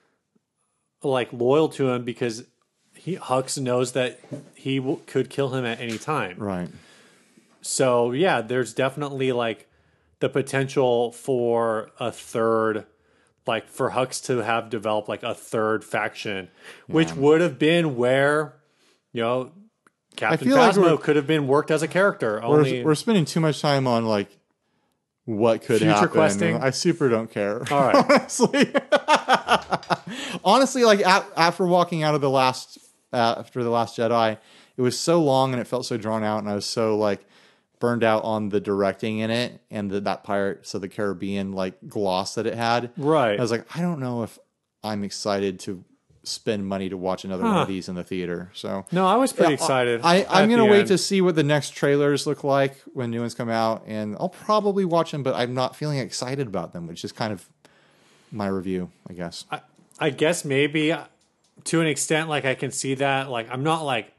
like loyal to him because Hux knows that he could kill him at any time. Right. So yeah, there's definitely like the potential for a third, like for Hux to have developed like a third faction, which would have been where, you know, Captain Phasma could have been worked as a character. We're spending too much time on like what could future happen. Questing. I super don't care. All right. Honestly, like after walking out of after the Last Jedi, it was so long and it felt so drawn out, and I was so like burned out on the directing in it and that Pirates of the Caribbean like gloss that it had. Right. I was like, I don't know if I'm excited to spend money to watch another one of these in the theater. So no, I was pretty excited. I'm going to wait to see what the next trailers look like when new ones come out, and I'll probably watch them, but I'm not feeling excited about them, which is kind of my review, I guess. I guess maybe to an extent, like I can see that. Like I'm not like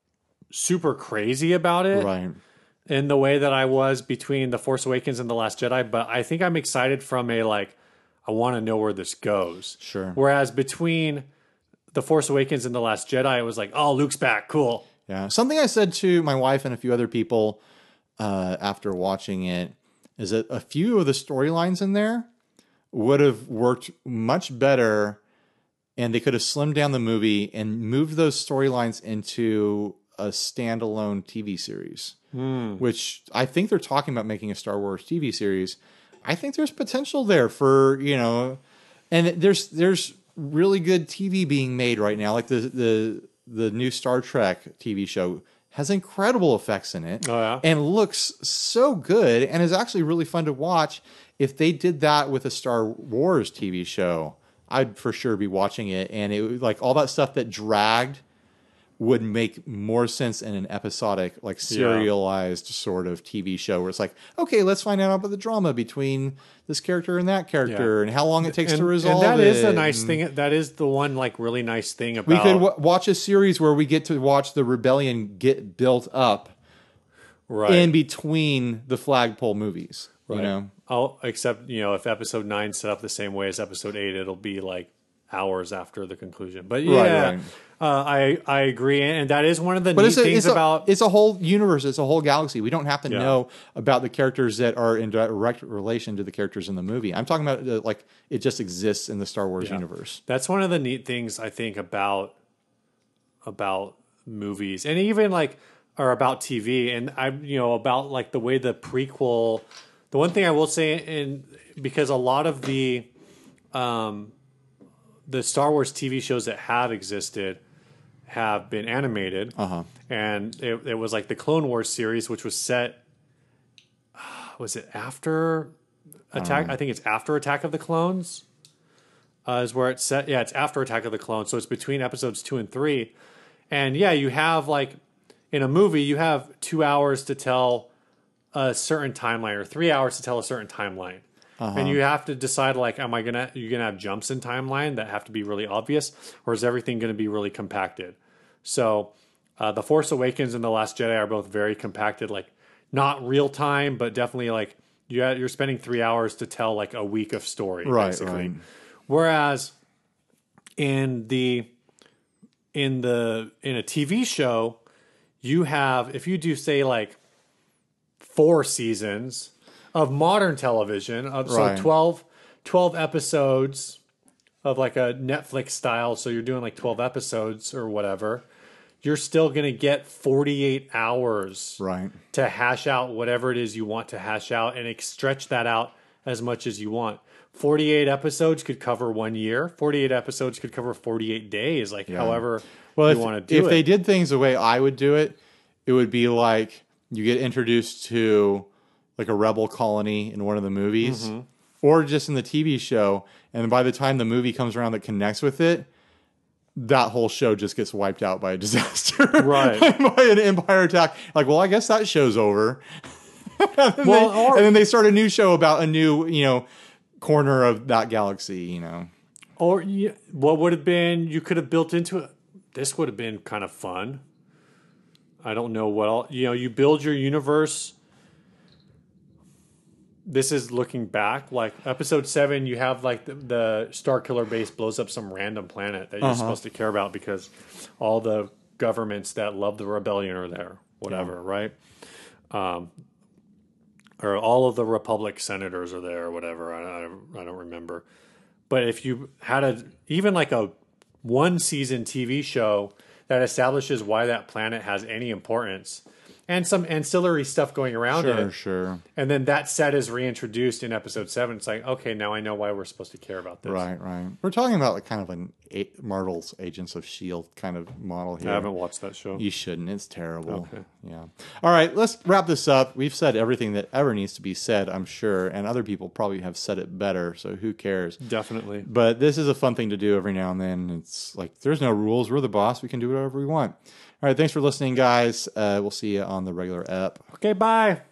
super crazy about it, right? In the way that I was between The Force Awakens and The Last Jedi, but I think I'm excited from a like I want to know where this goes. Sure. Whereas between The Force Awakens and The Last Jedi, it was like, oh, Luke's back. Cool. Yeah. Something I said to my wife and a few other people after watching it is that a few of the storylines in there would have worked much better, and they could have slimmed down the movie and moved those storylines into a standalone TV series, which I think they're talking about making a Star Wars TV series. I think there's potential there for, you know, and there's really good TV being made right now. Like the new Star Trek TV show has incredible effects in it and looks so good and is actually really fun to watch. If they did that with a Star Wars TV show, I'd for sure be watching it. And it would, like all that stuff that dragged would make more sense in an episodic, like serialized sort of TV show where it's like, okay, let's find out about the drama between this character and that character and how long it takes to resolve it. And that is a nice thing. That is the one like really nice thing about... We could watch a series where we get to watch the rebellion get built up in between the flagpole movies. Right. You know? Oh, except, you know, if episode 9 set up the same way as episode 8, it'll be like hours after the conclusion. But yeah, I agree, and that is one of the neat things about... It's a whole universe, it's a whole galaxy. We don't have to know about the characters that are in direct relation to the characters in the movie. I'm talking about like it just exists in the Star Wars universe. That's one of the neat things I think about movies, and even like or about TV, and about like the way the prequel. The one thing I will say, because a lot of the Star Wars TV shows that have existed have been animated. And it was like the Clone Wars series, which was set, was it after Attack? I think it's after Attack of the Clones is where it's set. Yeah, it's after Attack of the Clones. So it's between episodes 2 and 3. And yeah, you have like, in a movie, you have 2 hours to tell a certain timeline, or 3 hours to tell a certain timeline. And you have to decide, like, you're going to have jumps in timeline that have to be really obvious, or is everything going to be really compacted? So The Force Awakens and The Last Jedi are both very compacted, like not real time, but definitely like you're spending 3 hours to tell like a week of story, basically. Right. Whereas in a TV show, you have, if you do say like 4 seasons of modern television, so 12 episodes of like a Netflix style, so you're doing like 12 episodes or whatever, you're still going to get 48 hours to hash out whatever it is you want to hash out and stretch that out as much as you want. 48 episodes could cover 1 year. 48 episodes could cover 48 days, however you want to do it. If they did things the way I would do it, it would be like you get introduced to like a rebel colony in one of the movies, or just in the TV show, and by the time the movie comes around that connects with it, that whole show just gets wiped out by a disaster. Right. By an Empire attack. Like, well, I guess that show's over. And then they start a new show about a new, corner of that galaxy, Or what would have been, you could have built into it. This would have been kind of fun. I don't know what all, you build your universe. This is looking back, like episode 7, you have like the Star Killer base blows up some random planet that you're supposed to care about because all the governments that love the rebellion are there, whatever, right? Or all of the Republic senators are there or whatever. I don't remember. But if you had even like a 1 season TV show that establishes why that planet has any importance, and some ancillary stuff going around it. Sure. And then that set is reintroduced in episode 7. It's like, okay, now I know why we're supposed to care about this. Right. We're talking about like kind of an Marvel's Agents of S.H.I.E.L.D. kind of model here. I haven't watched that show. You shouldn't. It's terrible. Okay. Yeah. All right, let's wrap this up. We've said everything that ever needs to be said, I'm sure, and other people probably have said it better, so who cares? Definitely. But this is a fun thing to do every now and then. It's like, there's no rules. We're the boss. We can do whatever we want. All right, thanks for listening, guys. We'll see you on the regular app. Okay, bye.